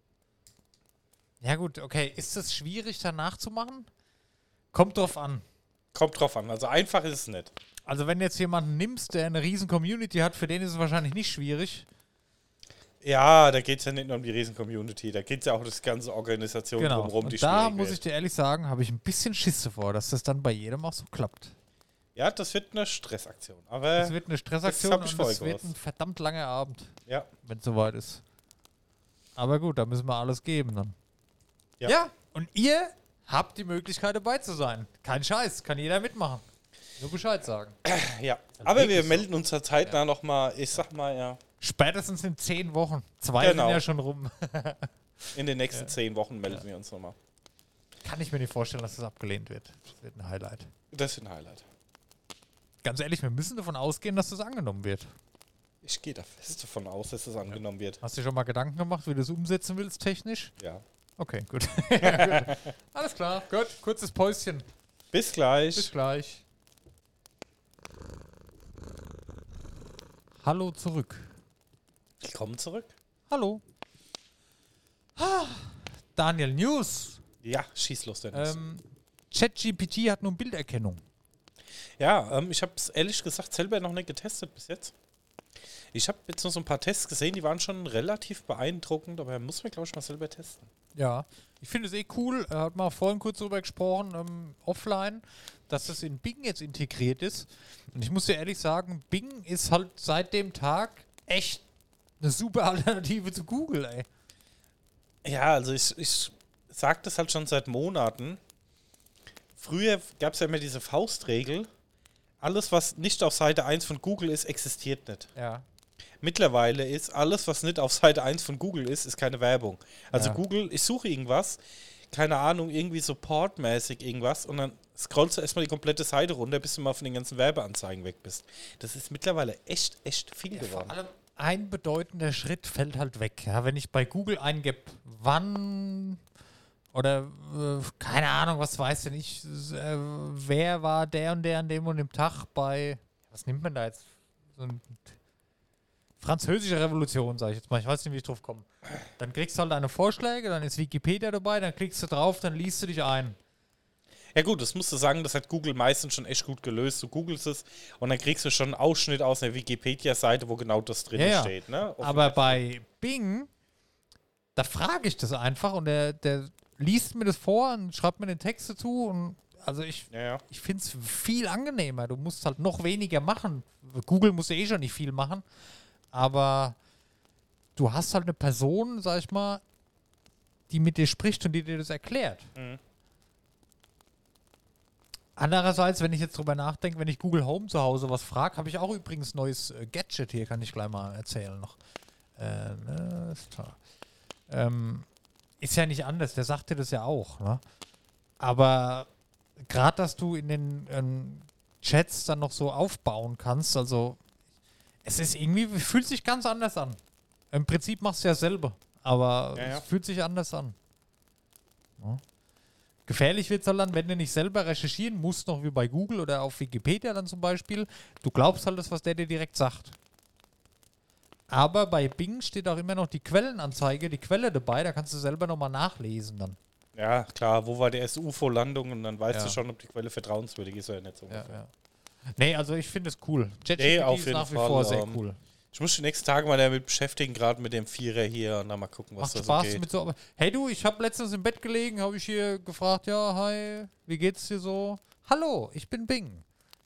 ja gut, okay, ist es schwierig danach zu machen? Kommt drauf an. Kommt drauf an. Also einfach ist es nicht. Also wenn jetzt jemanden nimmst, der eine riesen Community hat, für den ist es wahrscheinlich nicht schwierig. Ja, da geht es ja nicht nur um die Riesen-Community, da geht es ja auch um das ganze Organisation Genau. drumherum, die Und da schwierig muss wird. ich dir ehrlich sagen, habe ich ein bisschen Schiss davor, dass das dann bei jedem auch so klappt. Ja, das wird eine Stressaktion. Aber Es wird eine Stressaktion das hab ich und vorher es wird gewusst. ein verdammt langer Abend, ja. wenn es soweit ist. Aber gut, da müssen wir alles geben dann. Ja. Und ihr habt die Möglichkeit dabei zu sein. Kein Scheiß, kann jeder mitmachen. Nur Bescheid sagen. Ja, aber wir wirklich so. melden uns zur zeitnah nochmal, ich sag mal ja, Spätestens in 10 Wochen. 2 Genau. sind ja schon rum. in den nächsten 10 Wochen melden wir uns nochmal. Kann ich mir nicht vorstellen, dass das abgelehnt wird. Das wird ein Highlight. Das ist ein Highlight. Ganz ehrlich, wir müssen davon ausgehen, dass das angenommen wird. Ich gehe da fest davon aus, dass das angenommen wird. Hast du dir schon mal Gedanken gemacht, wie du das umsetzen willst, technisch? Ja. Okay, gut. Ja, gut. Alles klar, gut. Kurzes Päuschen. Bis gleich. Bis gleich. Hallo zurück. Willkommen zurück. Hallo. Daniel, News. Ja, schieß los, Dennis. ChatGPT hat nun Bilderkennung. Ja, ich habe es ehrlich gesagt selber noch nicht getestet bis jetzt. Ich habe jetzt noch so ein paar Tests gesehen, die waren schon relativ beeindruckend, aber muss man, glaube ich, mal selber testen. Ja, ich finde es cool. Er hat mal vorhin kurz darüber gesprochen, offline, dass das in Bing jetzt integriert ist. Und ich muss dir ehrlich sagen, Bing ist halt seit dem Tag echt eine super Alternative zu Google, ey. Ja, also ich sage das halt schon seit Monaten. Früher gab es ja immer diese Faustregel, alles, was nicht auf Seite 1 von Google ist, existiert nicht. Ja. Mittlerweile ist alles, was nicht auf Seite 1 von Google ist keine Werbung. Also Ja. Google, ich suche irgendwas, keine Ahnung, irgendwie supportmäßig irgendwas und dann scrollst du erstmal die komplette Seite runter, bis du mal von den ganzen Werbeanzeigen weg bist. Das ist mittlerweile echt viel geworden. Vor allem ein bedeutender Schritt fällt halt weg. Ja, wenn ich bei Google eingebe, wann oder keine Ahnung, was weiß denn ich, wer war der und der an dem und dem Tag bei, was nimmt man da jetzt? So ein französische Revolution, sage ich jetzt mal. Ich weiß nicht, wie ich drauf komme. Dann kriegst du halt deine Vorschläge, dann ist Wikipedia dabei, dann klickst du drauf, dann liest du dich ein. Ja gut, das musst du sagen, das hat Google meistens schon echt gut gelöst. Du googelst es und dann kriegst du schon einen Ausschnitt aus einer Wikipedia-Seite, wo genau das drin Ja. steht. Ne? Aber bei Bing, da frage ich das einfach und der liest mir das vor und schreibt mir den Text dazu und also ich Ja. finde es viel angenehmer. Du musst halt noch weniger machen. Google muss ja eh schon nicht viel machen, aber du hast halt eine Person, sag ich mal, die mit dir spricht und die dir das erklärt. Mhm. Andererseits, wenn ich jetzt drüber nachdenke, wenn ich Google Home zu Hause was frage, habe ich auch übrigens ein neues Gadget hier, kann ich gleich mal erzählen noch. Ist klar. Ist ja nicht anders, der sagt dir das ja auch. Ne? Aber gerade, dass du in den Chats dann noch so aufbauen kannst, also es ist irgendwie, fühlt sich ganz anders an. Im Prinzip machst du ja selber, aber Ja. es fühlt sich anders an. Ja. Gefährlich wird es halt dann, wenn du nicht selber recherchieren musst, noch wie bei Google oder auf Wikipedia dann zum Beispiel. Du glaubst halt das, was der dir direkt sagt. Aber bei Bing steht auch immer noch die Quellenanzeige, die Quelle dabei, da kannst du selber nochmal nachlesen dann. Ja, klar, wo war die erste UFO-Landung und dann weißt Ja. du schon, ob die Quelle vertrauenswürdig ist oder nicht. So Ja, ungefähr. ja. Nee, also ich finde es cool. ChatGPT Nee, auf ist jeden nach wie Fall, vor sehr cool. Ich muss die nächsten Tage mal damit beschäftigen, gerade mit dem Vierer hier und dann mal gucken, was Macht da so Spaß geht. mit so. Aber hey du, ich habe letztens im Bett gelegen, habe ich hier gefragt, ja, hi, wie geht's dir so? Hallo, ich bin Bing.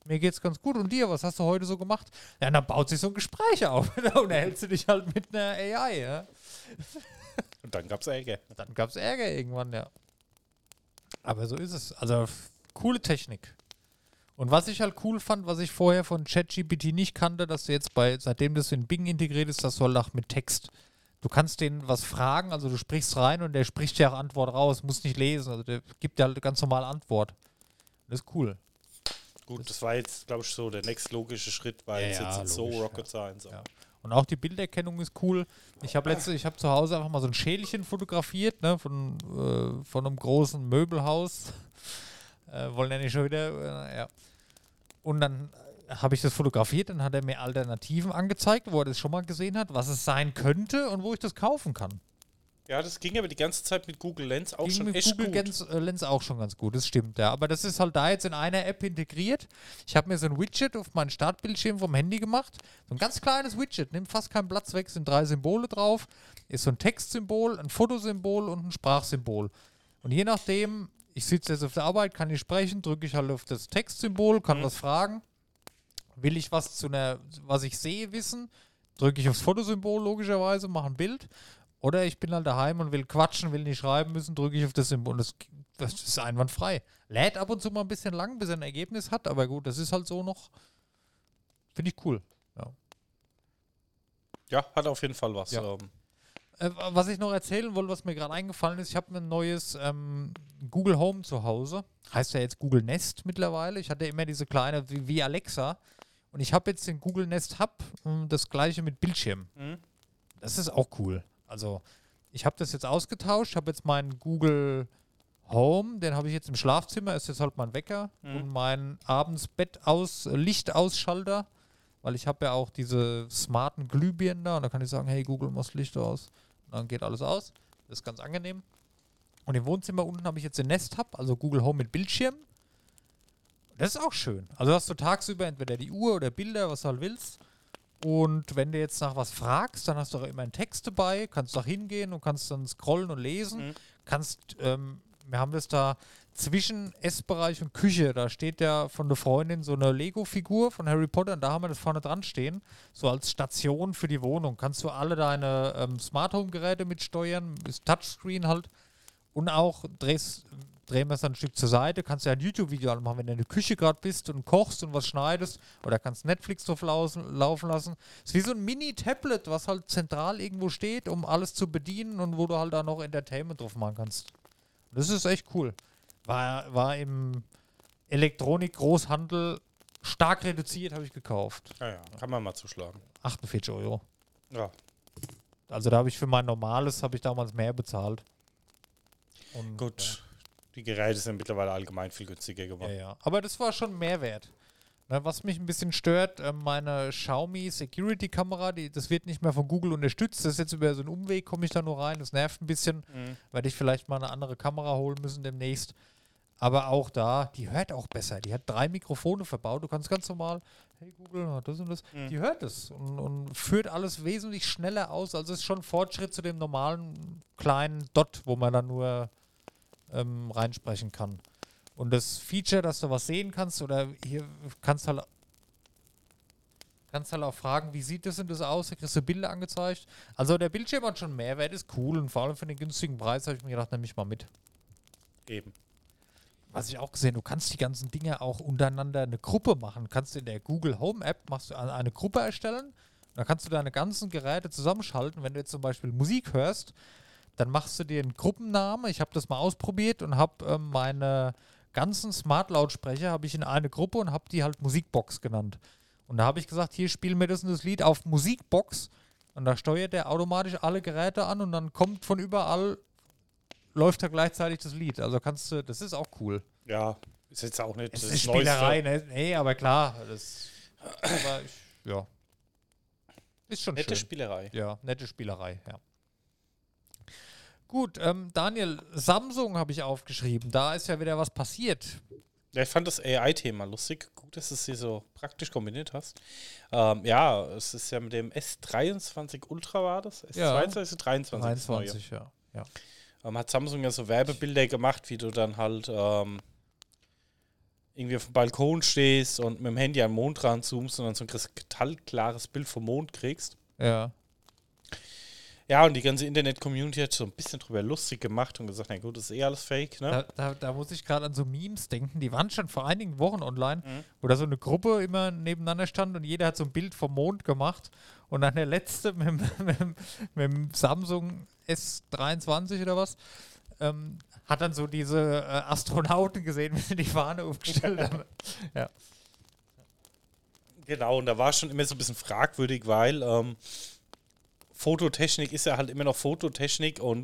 mir geht's ganz gut. Und dir, was hast du heute so gemacht? Ja, und dann baut sich so ein Gespräch auf. Da unterhältst du dich halt mit einer AI, ja. Und dann gab's Ärger. Dann gab's Ärger irgendwann, ja. Aber so ist es. Also, coole Technik. Und was ich halt cool fand, was ich vorher von ChatGPT nicht kannte, dass du jetzt seitdem das in Bing integriert ist, das soll auch mit Text. Du kannst denen was fragen, also du sprichst rein und der spricht dir auch Antwort raus, muss nicht lesen, also der gibt dir halt ganz normale Antwort. Das ist cool. Gut, das war jetzt, glaube ich, so der nächstlogische Schritt, weil es jetzt nicht so logisch, Rocket Science ist. Ja. Und auch die Bilderkennung ist cool. Ich habe zu Hause einfach mal so ein Schälchen fotografiert, ne, von einem großen Möbelhaus. Wollen ja nicht schon wieder, ja. Und dann habe ich das fotografiert, dann hat er mir Alternativen angezeigt, wo er das schon mal gesehen hat, was es sein könnte und wo ich das kaufen kann. Ja, das ging aber die ganze Zeit mit Google Lens auch Ging schon mit echt Google gut. Lens auch schon ganz gut, das stimmt, ja. Aber das ist halt da jetzt in einer App integriert. Ich habe mir so ein Widget auf meinen Startbildschirm vom Handy gemacht. So ein ganz kleines Widget, nimmt fast keinen Platz weg, sind 3 Symbole drauf. Ist so ein Textsymbol, ein Fotosymbol und ein Sprachsymbol. Und je nachdem, ich sitze jetzt auf der Arbeit, kann ich sprechen, drücke ich halt auf das Textsymbol, kann was fragen. Will ich was was ich sehe, wissen, drücke ich aufs Fotosymbol logischerweise, mache ein Bild. Oder ich bin halt daheim und will quatschen, will nicht schreiben müssen, drücke ich auf das Symbol. Und das ist einwandfrei. Lädt ab und zu mal ein bisschen lang, bis er ein Ergebnis hat, aber gut, das ist halt so noch. Finde ich cool. Ja. Ja, hat auf jeden Fall was. Ja. Was ich noch erzählen wollte, was mir gerade eingefallen ist, ich habe ein neues Google Home zu Hause. Heißt ja jetzt Google Nest mittlerweile. Ich hatte immer diese kleine wie Alexa. Und ich habe jetzt den Google Nest Hub, das gleiche mit Bildschirm. Das ist auch cool. Also ich habe das jetzt ausgetauscht, habe jetzt meinen Google Home, den habe ich jetzt im Schlafzimmer, ist jetzt halt mein Wecker und mein abends Lichtausschalter, weil ich habe ja auch diese smarten Glühbirnen da und da kann ich sagen, hey Google, mach das Licht aus. Und dann geht alles aus. Das ist ganz angenehm. Und im Wohnzimmer unten habe ich jetzt den Nest Hub, also Google Home mit Bildschirm. Das ist auch schön. Also hast du tagsüber entweder die Uhr oder Bilder, was du halt willst. Und wenn du jetzt nach was fragst, dann hast du auch immer einen Text dabei, kannst auch hingehen und kannst dann scrollen und lesen. Wir haben das da zwischen Essbereich und Küche, da steht ja von der Freundin so eine Lego-Figur von Harry Potter und da haben wir das vorne dran stehen, so als Station für die Wohnung. Kannst du alle deine Smart Home Geräte mitsteuern, ist Touchscreen halt und auch drehen wir es dann ein Stück zur Seite, kannst ja ein YouTube-Video machen, wenn du in der Küche gerade bist und kochst und was schneidest oder kannst Netflix drauf laufen lassen. Es ist wie so ein Mini-Tablet, was halt zentral irgendwo steht, um alles zu bedienen und wo du halt da noch Entertainment drauf machen kannst. Das ist echt cool. War im Elektronik-Großhandel stark reduziert, habe ich gekauft. Ja, kann man mal zuschlagen. 48 €. Ja. Also da habe ich für mein normales, habe ich damals mehr bezahlt. Und, Gut. Die Geräte sind mittlerweile allgemein viel günstiger geworden. Ja. Aber das war schon Mehrwert. Ne, was mich ein bisschen stört, meine Xiaomi Security-Kamera, das wird nicht mehr von Google unterstützt. Das ist jetzt über so einen Umweg, komme ich da nur rein. Das nervt ein bisschen. Werde ich vielleicht mal eine andere Kamera holen müssen demnächst. Aber auch da, die hört auch besser. Die hat 3 Mikrofone verbaut. Du kannst ganz normal, hey Google, das und das. Die hört es und führt alles wesentlich schneller aus. Also es ist schon ein Fortschritt zu dem normalen kleinen Dot, wo man dann nur reinsprechen kann. Und das Feature, dass du was sehen kannst oder hier kannst halt auch fragen, wie sieht das und das aus? Da kriegst du Bilder angezeigt. Also der Bildschirm hat schon Mehrwert, ist cool und vor allem für den günstigen Preis habe ich mir gedacht, nehme ich mal mit. Eben. Was ich auch gesehen, du kannst die ganzen Dinge auch untereinander eine Gruppe machen. Kannst du in der Google Home App eine Gruppe erstellen. Dann kannst du deine ganzen Geräte zusammenschalten. Wenn du jetzt zum Beispiel Musik hörst, dann machst du dir einen Gruppennamen. Ich habe das mal ausprobiert und habe meine ganzen Smart-Lautsprecher habe ich in eine Gruppe und habe die halt Musikbox genannt. Und da habe ich gesagt, hier spielen wir das und das Lied auf Musikbox. Und da steuert der automatisch alle Geräte an und dann kommt von überall, läuft da gleichzeitig das Lied. Also das ist auch cool. Ja, ist jetzt auch nicht Es das ist Neueste. Spielerei, ne? Nee, aber klar. Ja. Ist schon Nette schön. Spielerei. Ja, nette Spielerei, ja. Gut, Daniel, Samsung habe ich aufgeschrieben. Da ist ja wieder was passiert. Ja, ich fand das AI-Thema lustig. Gut, dass du es hier so praktisch kombiniert hast. Ja, es ist ja mit dem S23 Ultra war das? S22, 23. 23, ja. Hat Samsung ja so Werbebilder gemacht, wie du dann halt irgendwie auf dem Balkon stehst und mit dem Handy am Mond ranzoomst und dann so ein kristallklares Bild vom Mond kriegst. Ja. Ja, und die ganze Internet-Community hat so ein bisschen drüber lustig gemacht und gesagt, na gut, das ist eh alles Fake, ne? Da muss ich gerade an so Memes denken, die waren schon vor einigen Wochen online, wo da so eine Gruppe immer nebeneinander stand und jeder hat so ein Bild vom Mond gemacht und dann der letzte mit dem Samsung S23 oder was, hat dann so diese Astronauten gesehen, wie sie die Fahne aufgestellt haben. Ja. Genau, und da war schon immer so ein bisschen fragwürdig, weil Fototechnik ist ja halt immer noch Fototechnik und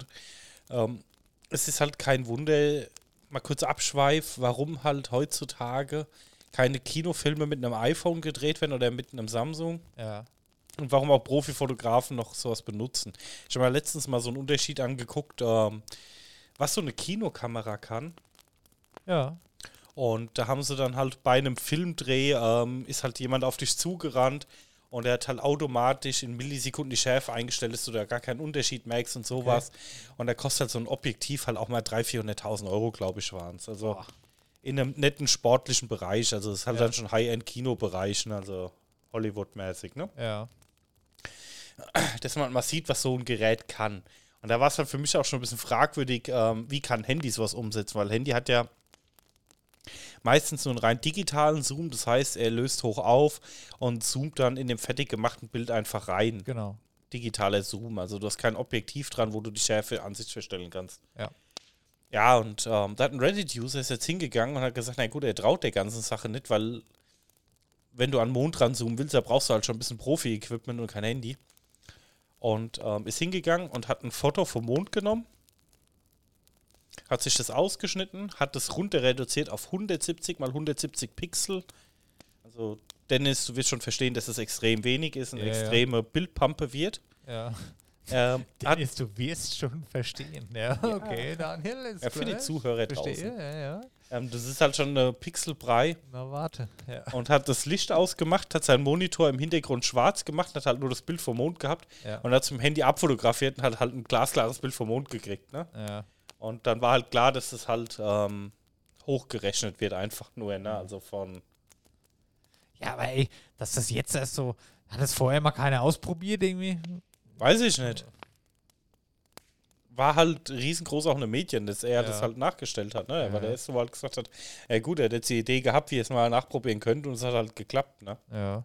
es ist halt kein Wunder, mal kurz Abschweif, warum halt heutzutage keine Kinofilme mit einem iPhone gedreht werden oder mit einem Samsung. Ja. Und warum auch Profifotografen noch sowas benutzen. Ich habe mir letztens mal so einen Unterschied angeguckt, was so eine Kinokamera kann. Ja. Und da haben sie dann halt bei einem Filmdreh, ist halt jemand auf dich zugerannt und er hat halt automatisch in Millisekunden die Schärfe eingestellt, dass du da gar keinen Unterschied merkst und sowas. Okay. Und da kostet halt so ein Objektiv halt auch mal 300.000, 400.000 Euro, glaube ich, waren es. Also in einem netten sportlichen Bereich. Also es ist halt dann schon High-End-Kino-Bereich, ne? Also Hollywood-mäßig, ne? Ja. Dass man mal sieht, was so ein Gerät kann. Und da war es halt für mich auch schon ein bisschen fragwürdig, wie kann Handy sowas umsetzen, weil Handy hat ja meistens nur einen rein digitalen Zoom, das heißt, er löst hoch auf und zoomt dann in dem fertig gemachten Bild einfach rein. Genau. Digitaler Zoom, also du hast kein Objektiv dran, wo du die Schärfe an sich verstellen kannst. Ja. Ja, und da hat ein Reddit-User ist jetzt hingegangen und hat gesagt, na gut, er traut der ganzen Sache nicht, weil wenn du an den Mond ranzoomen willst, da brauchst du halt schon ein bisschen Profi-Equipment und kein Handy. Und ist hingegangen und hat ein Foto vom Mond genommen, hat sich das ausgeschnitten, hat das runter reduziert auf 170 mal 170 Pixel. Also, Dennis, du wirst schon verstehen, dass es extrem wenig ist und extreme Bildpampe wird. Ja. Dennis, du wirst schon verstehen. Ja, okay, Daniel ist ja, für die Zuhörer draußen. Ja. Das ist halt schon eine Pixelbrei. Na, warte. Ja. Und hat das Licht ausgemacht, hat seinen Monitor im Hintergrund schwarz gemacht, hat halt nur das Bild vom Mond gehabt und hat es mit dem Handy abfotografiert und hat halt ein glasklares Bild vom Mond gekriegt. Ne? Ja. Und dann war halt klar, dass das halt hochgerechnet wird, einfach nur, ne? Also von. Ja, aber ey, dass das jetzt erst so. Hat das vorher mal keiner ausprobiert irgendwie? Weiß ich nicht. War halt riesengroß auch in den Medien, dass er das halt nachgestellt hat, ne? Weil der erste Mal halt gesagt hat, gut, er hat jetzt die Idee gehabt, wie er es mal nachprobieren könnte und es hat halt geklappt, ne? Ja.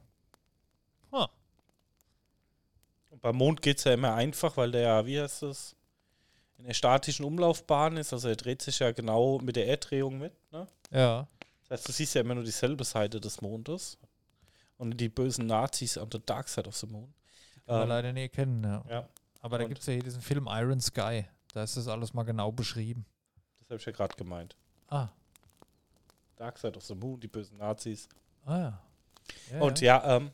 Und beim Mond geht es ja immer einfach, weil der, wie heißt das, in der statischen Umlaufbahn ist, also er dreht sich ja genau mit der Erddrehung mit, ne? Ja. Das heißt, du siehst ja immer nur dieselbe Seite des Mondes und die bösen Nazis on the dark side of the moon. Kann man leider nie kennen, ja. Aber da Und gibt es ja hier diesen Film Iron Sky. Da ist das alles mal genau beschrieben. Das habe ich ja gerade gemeint. Ah. Dark Side of the Moon, die bösen Nazis. Ah ja. Und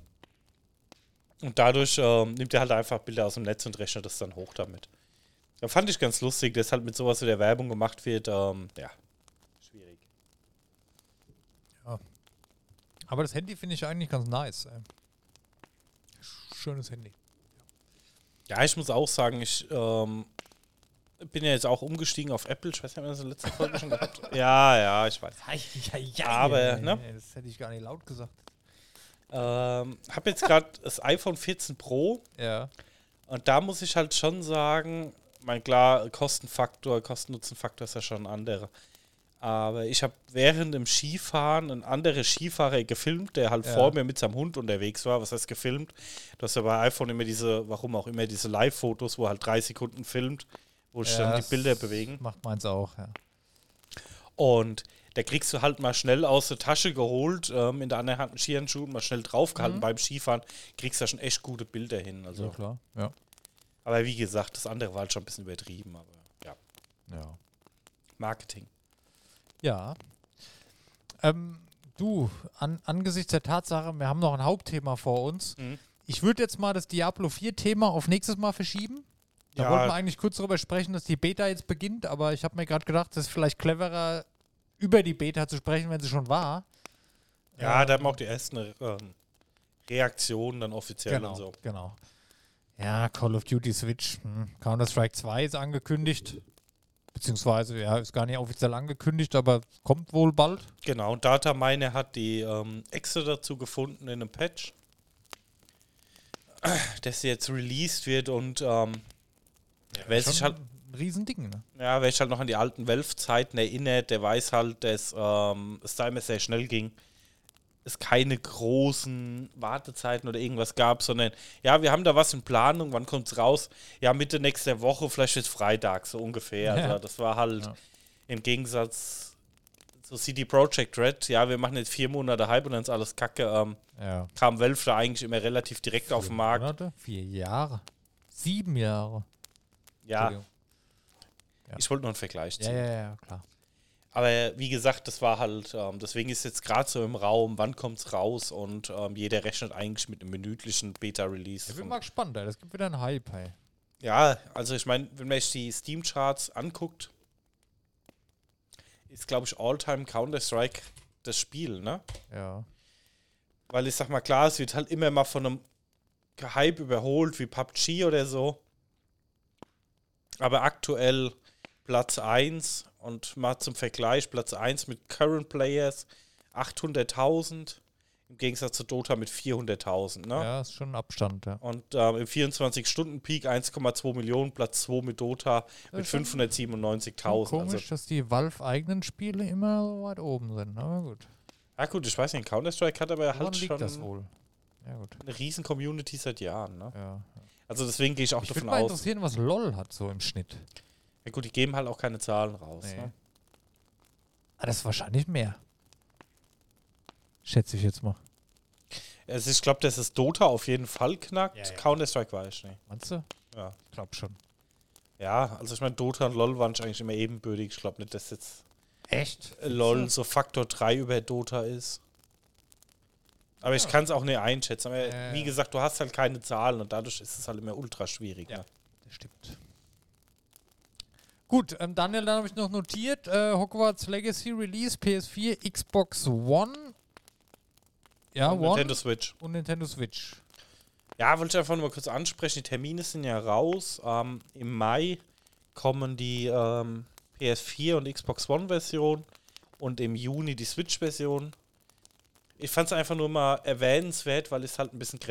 und dadurch nimmt er halt einfach Bilder aus dem Netz und rechnet das dann hoch damit. Da fand ich ganz lustig, dass halt mit sowas wie der Werbung gemacht wird. Schwierig. Ja. Aber das Handy finde ich eigentlich ganz nice. Ey. Schönes Handy. Ja, ich muss auch sagen, ich bin ja jetzt auch umgestiegen auf Apple. Ich weiß nicht, ob wir das in der letzten Folge schon gehabt haben. Ja, ich weiß. Aber, ne? Das hätte ich gar nicht laut gesagt. Habe jetzt gerade das iPhone 14 Pro. Ja. Und da muss ich halt schon sagen, mein klar, Kosten-Nutzen-Faktor ist ja schon ein anderer. Aber ich habe während dem Skifahren einen anderen Skifahrer gefilmt, der halt vor mir mit seinem Hund unterwegs war. Was heißt gefilmt? Du hast ja bei iPhone immer warum auch immer, diese Live-Fotos, wo halt 3 Sekunden filmt, wo sich dann die Bilder bewegen. Macht meins auch, ja. Und da kriegst du halt mal schnell aus der Tasche geholt, in der anderen Hand einen Skihandschuh, mal schnell draufgehalten beim Skifahren, kriegst du da schon echt gute Bilder hin. Also. Ja, klar, ja. Aber wie gesagt, das andere war halt schon ein bisschen übertrieben, aber ja. Marketing. Ja. Du, angesichts der Tatsache, wir haben noch ein Hauptthema vor uns. Ich würde jetzt mal das Diablo 4-Thema auf nächstes Mal verschieben. Da wollten wir eigentlich kurz darüber sprechen, dass die Beta jetzt beginnt, aber ich habe mir gerade gedacht, es ist vielleicht cleverer, über die Beta zu sprechen, wenn sie schon war. Ja, da haben auch die ersten Reaktionen dann offiziell und so. Genau. Ja, Call of Duty Switch. Counter-Strike 2 ist angekündigt. Beziehungsweise, ja, ist gar nicht offiziell angekündigt, aber kommt wohl bald. Genau, und Datamine hat die Exe dazu gefunden in einem Patch, dass jetzt released wird und wer sich halt ein Riesending, ne? ja, wer sich halt noch an die alten Valve-Zeiten erinnert, der weiß halt, dass es da immer sehr schnell ging. Es keine großen Wartezeiten oder irgendwas gab, sondern ja, wir haben da was in Planung, wann kommt's raus? Ja, Mitte nächster Woche, vielleicht wird Freitag, so ungefähr. Ja. Also das war halt im Gegensatz zu CD Projekt Red, ja, wir machen jetzt 4 Monate Hype und dann ist alles Kacke. Ja. Kam Valve da eigentlich immer relativ direkt auf den Markt. Monate? 4 Jahre. 7 Jahre. Ja, Entschuldigung. ich wollte nur einen Vergleich ziehen. Ja, klar. Aber wie gesagt, das war halt, deswegen ist jetzt gerade so im Raum, wann kommt's raus und jeder rechnet eigentlich mit einem minütlichen Beta-Release. Ich bin mal gespannt, ey. Das gibt wieder einen Hype, ey. Ja, also ich meine, wenn man sich die Steam-Charts anguckt, ist, glaube ich, All-Time Counter-Strike das Spiel, ne? Ja. Weil ich sag mal, klar, es wird halt immer mal von einem Hype überholt, wie PUBG oder so. Aber aktuell Platz 1 und mal zum Vergleich, Platz 1 mit Current Players 800.000, im Gegensatz zu Dota mit 400.000, ne? Ja, ist schon ein Abstand, ja. Und im 24-Stunden-Peak 1,2 Millionen, Platz 2 mit Dota mit ist schon 597.000. Komisch, Also, dass die Valve-eigenen Spiele immer so weit oben sind, aber gut. ja gut, ich weiß nicht, Counter-Strike hat aber Woran halt liegt schon das wohl? Ja, gut. eine riesen Community seit Jahren, ne? Ja. Also deswegen gehe ich auch Ich würde davon mal aus. interessieren, was LOL hat so im Schnitt. Ja gut, die geben halt auch keine Zahlen raus. Nee. Ne? Ah, das ist wahrscheinlich mehr. Schätze ich jetzt mal. Also ich glaube, dass es Dota auf jeden Fall knackt. Ja, ja. Counter-Strike weiß ich nicht. Meinst du? Ja. Ich glaube schon. Ja, also ich meine, Dota und LoL waren eigentlich immer ebenbürtig. Ich glaube nicht, dass jetzt Echt? LoL so Faktor 3 über Dota ist. Aber ich kann es auch nicht einschätzen. Aber wie gesagt, du hast halt keine Zahlen und dadurch ist es halt immer ultra schwierig. Ja. Ne? Das stimmt. Gut, Daniel, dann habe ich noch notiert, Hogwarts Legacy Release, PS4, Xbox One. Ja, Und One Nintendo Switch. und Nintendo Switch. Ja, wollte ich einfach nur mal kurz ansprechen. Die Termine sind ja raus. Im Mai kommen die PS4 und Xbox One Version und im Juni die Switch Version. Ich fand es einfach nur mal erwähnenswert, weil ich es halt ein bisschen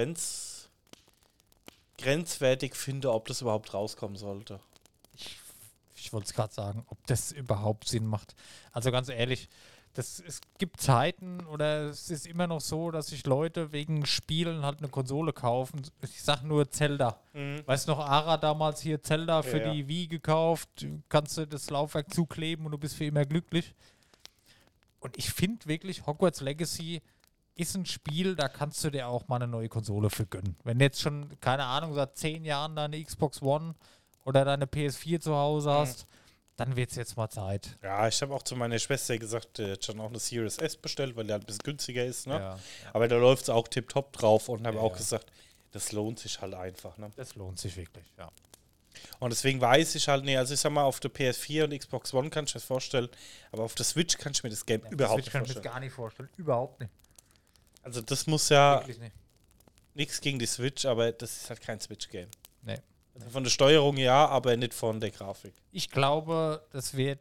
grenzwertig finde, ob das überhaupt rauskommen sollte. Ich wollte es gerade sagen, ob das überhaupt Sinn macht. Also ganz ehrlich, es gibt Zeiten oder es ist immer noch so, dass sich Leute wegen Spielen halt eine Konsole kaufen. Ich sag nur Zelda. Weißt du noch, Ara damals hier Zelda für Ja. die Wii gekauft, du kannst du das Laufwerk zukleben und du bist für immer glücklich. Und ich finde wirklich, Hogwarts Legacy ist ein Spiel, da kannst du dir auch mal eine neue Konsole für gönnen. Wenn du jetzt schon, keine Ahnung, seit 10 Jahren deine Xbox One oder deine PS4 zu Hause hast, dann wird es jetzt mal Zeit. Ja, ich habe auch zu meiner Schwester gesagt, die hat schon auch eine Series S bestellt, weil die halt ein bisschen günstiger ist. Ne? Ja. Aber da läuft es auch tipptopp drauf und habe Ja, auch ja. gesagt, das lohnt sich halt einfach. Ne? Das lohnt sich wirklich, ja. Und deswegen weiß ich halt nicht, also ich sag mal, auf der PS4 und Xbox One kann ich das vorstellen, aber auf der Switch kann ich mir das Game überhaupt Das kann ich nicht mir vorstellen. gar nicht vorstellen. Überhaupt nicht. Also das muss ja Wirklich nicht. nichts gegen die Switch, aber das ist halt kein Switch-Game. Nee. Also von der Steuerung ja, aber nicht von der Grafik. Ich glaube, das wird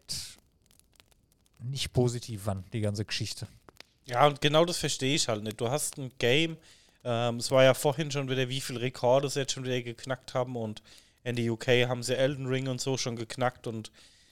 nicht positiv werden, die ganze Geschichte. Ja, und genau das verstehe ich halt nicht. Du hast ein Game, es war ja vorhin schon wieder, wie viele Rekorde sie jetzt schon wieder geknackt haben und in der UK haben sie Elden Ring und so schon geknackt und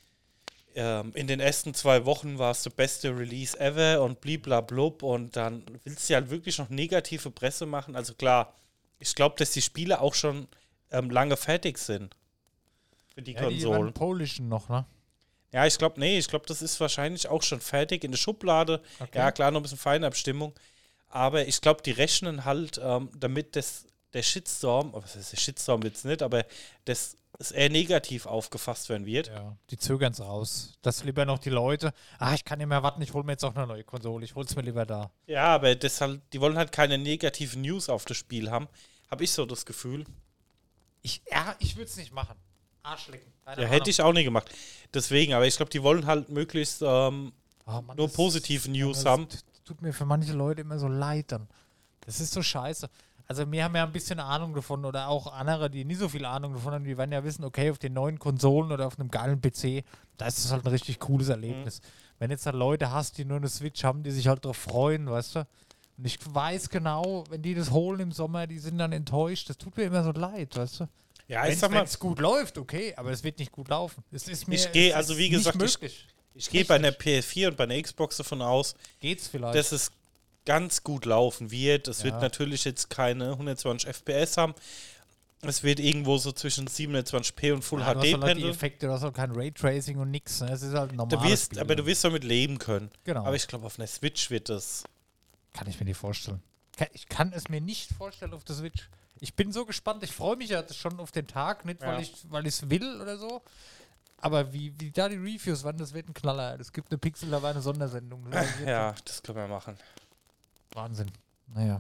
in den ersten 2 Wochen war es der beste Release ever und bliblablub und dann willst du halt wirklich noch negative Presse machen. Also klar, ich glaube, dass die Spiele auch schon lange fertig sind für die Ja, die Konsolen. waren polischen noch, ne? Ja, ich glaube, das ist wahrscheinlich auch schon fertig in der Schublade. Okay. Ja, klar, noch ein bisschen Feinabstimmung. Aber ich glaube, die rechnen halt damit der Shitstorm, was heißt der Shitstorm jetzt nicht, aber dass es eher negativ aufgefasst werden wird. Ja, die zögern es raus. Das lieber noch die Leute, ich kann nicht mehr warten, ich hole mir jetzt auch eine neue Konsole, ich hol's mir lieber da. Ja, aber das halt, die wollen halt keine negativen News auf das Spiel haben. Habe ich so das Gefühl. Ich würde es nicht machen. Arschlecken. Ja, hätte ich auch nicht gemacht. Deswegen, aber ich glaube, die wollen halt möglichst Mann, nur das- positive News das haben. Tut mir für manche Leute immer so leid dann. Das ist so scheiße. also wir haben ja ein bisschen Ahnung davon oder auch andere, die nicht so viel Ahnung davon haben, die werden ja wissen, okay, auf den neuen Konsolen oder auf einem geilen PC, da ist das halt ein richtig cooles Erlebnis. Wenn jetzt halt Leute hast, die nur eine Switch haben, die sich halt drauf freuen, weißt du? Und ich weiß genau, wenn die das holen im Sommer, die sind dann enttäuscht. Das tut mir immer so leid, weißt du? Ja, ich sag mal, Wenn es gut läuft, okay, aber es wird nicht gut laufen. Es ist mir ich gehe, es also ist wie nicht gesagt, möglich. ich gehe bei einer PS4 und bei einer Xbox davon aus, Geht's vielleicht? dass es ganz gut laufen wird. Es wird Ja. natürlich jetzt keine 120 FPS haben. Es wird irgendwo so zwischen 720p und Full Ja, du hast HD halt die pendeln. Effekte, du hast halt kein Raytracing und nix. Ne? Es ist halt ein normales Spiel. Aber du wirst damit leben können. Genau. Aber ich glaube, auf einer Switch wird das. Kann ich mir nicht vorstellen. Ich kann es mir nicht vorstellen auf der Switch. Ich bin so gespannt. Ich freue mich ja schon auf den Tag. Nicht, Ja. weil ich es will oder so. Aber wie da die Reviews waren, das wird ein Knaller. Es gibt eine Pixel, da war eine Sondersendung. Das wird Ja, das können wir machen. Wahnsinn. Naja.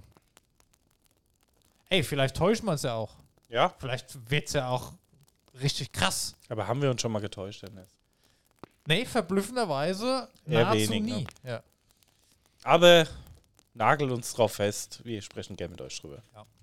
Ey, vielleicht täuschen wir uns ja auch. Ja, Vielleicht wird es ja auch richtig krass. aber haben wir uns schon mal getäuscht, Dennis? Nee, verblüffenderweise Eher nahezu wenig, nie. ne? Ja. Aber nagelt uns drauf fest. Wir sprechen gerne mit euch drüber.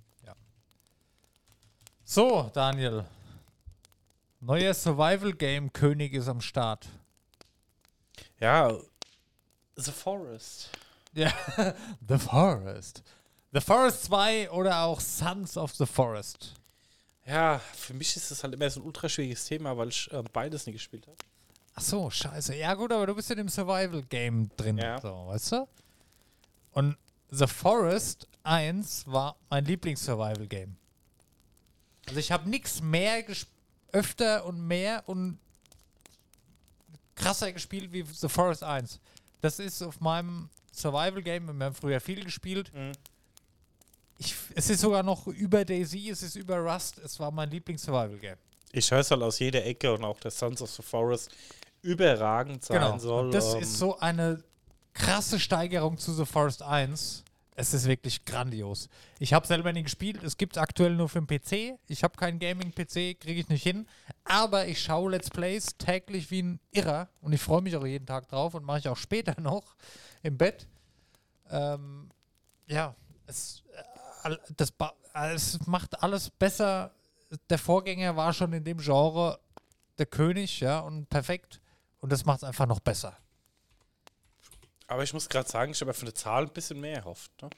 So, Daniel. Neuer Survival-Game-König ist am Start. Ja, The Forest. Ja, The Forest. The Forest 2 oder auch Sons of the Forest. Ja, für mich ist das halt immer so ein ultra schwieriges Thema, weil ich beides nie gespielt habe. Ach so, scheiße. Ja gut, aber du bist in dem Survival-Game drin, Ja. so, weißt du? Und The Forest 1 war mein Lieblings-Survival-Game. Also ich habe nichts mehr öfter und mehr und krasser gespielt wie The Forest 1. Das ist auf meinem Survival-Game, wir haben früher viel gespielt. Mhm. Es ist sogar noch über DayZ, es ist über Rust, es war mein Lieblings-Survival-Game. Ich höre es halt aus jeder Ecke und auch der Sons of the Forest überragend sein soll. Und das ist so eine krasse Steigerung zu The Forest 1. Es ist wirklich grandios. Ich habe selber nie gespielt. Es gibt es aktuell nur für den PC. Ich habe keinen Gaming-PC, kriege ich nicht hin. Aber ich schaue Let's Plays täglich wie ein Irrer. Und ich freue mich auch jeden Tag drauf und mache ich auch später noch im Bett. Ja, es macht alles besser. Der Vorgänger war schon in dem Genre der König, ja, und perfekt. Und das macht es einfach noch besser. Aber ich muss gerade sagen, ich habe von der Zahl ein bisschen mehr erhofft. Ne?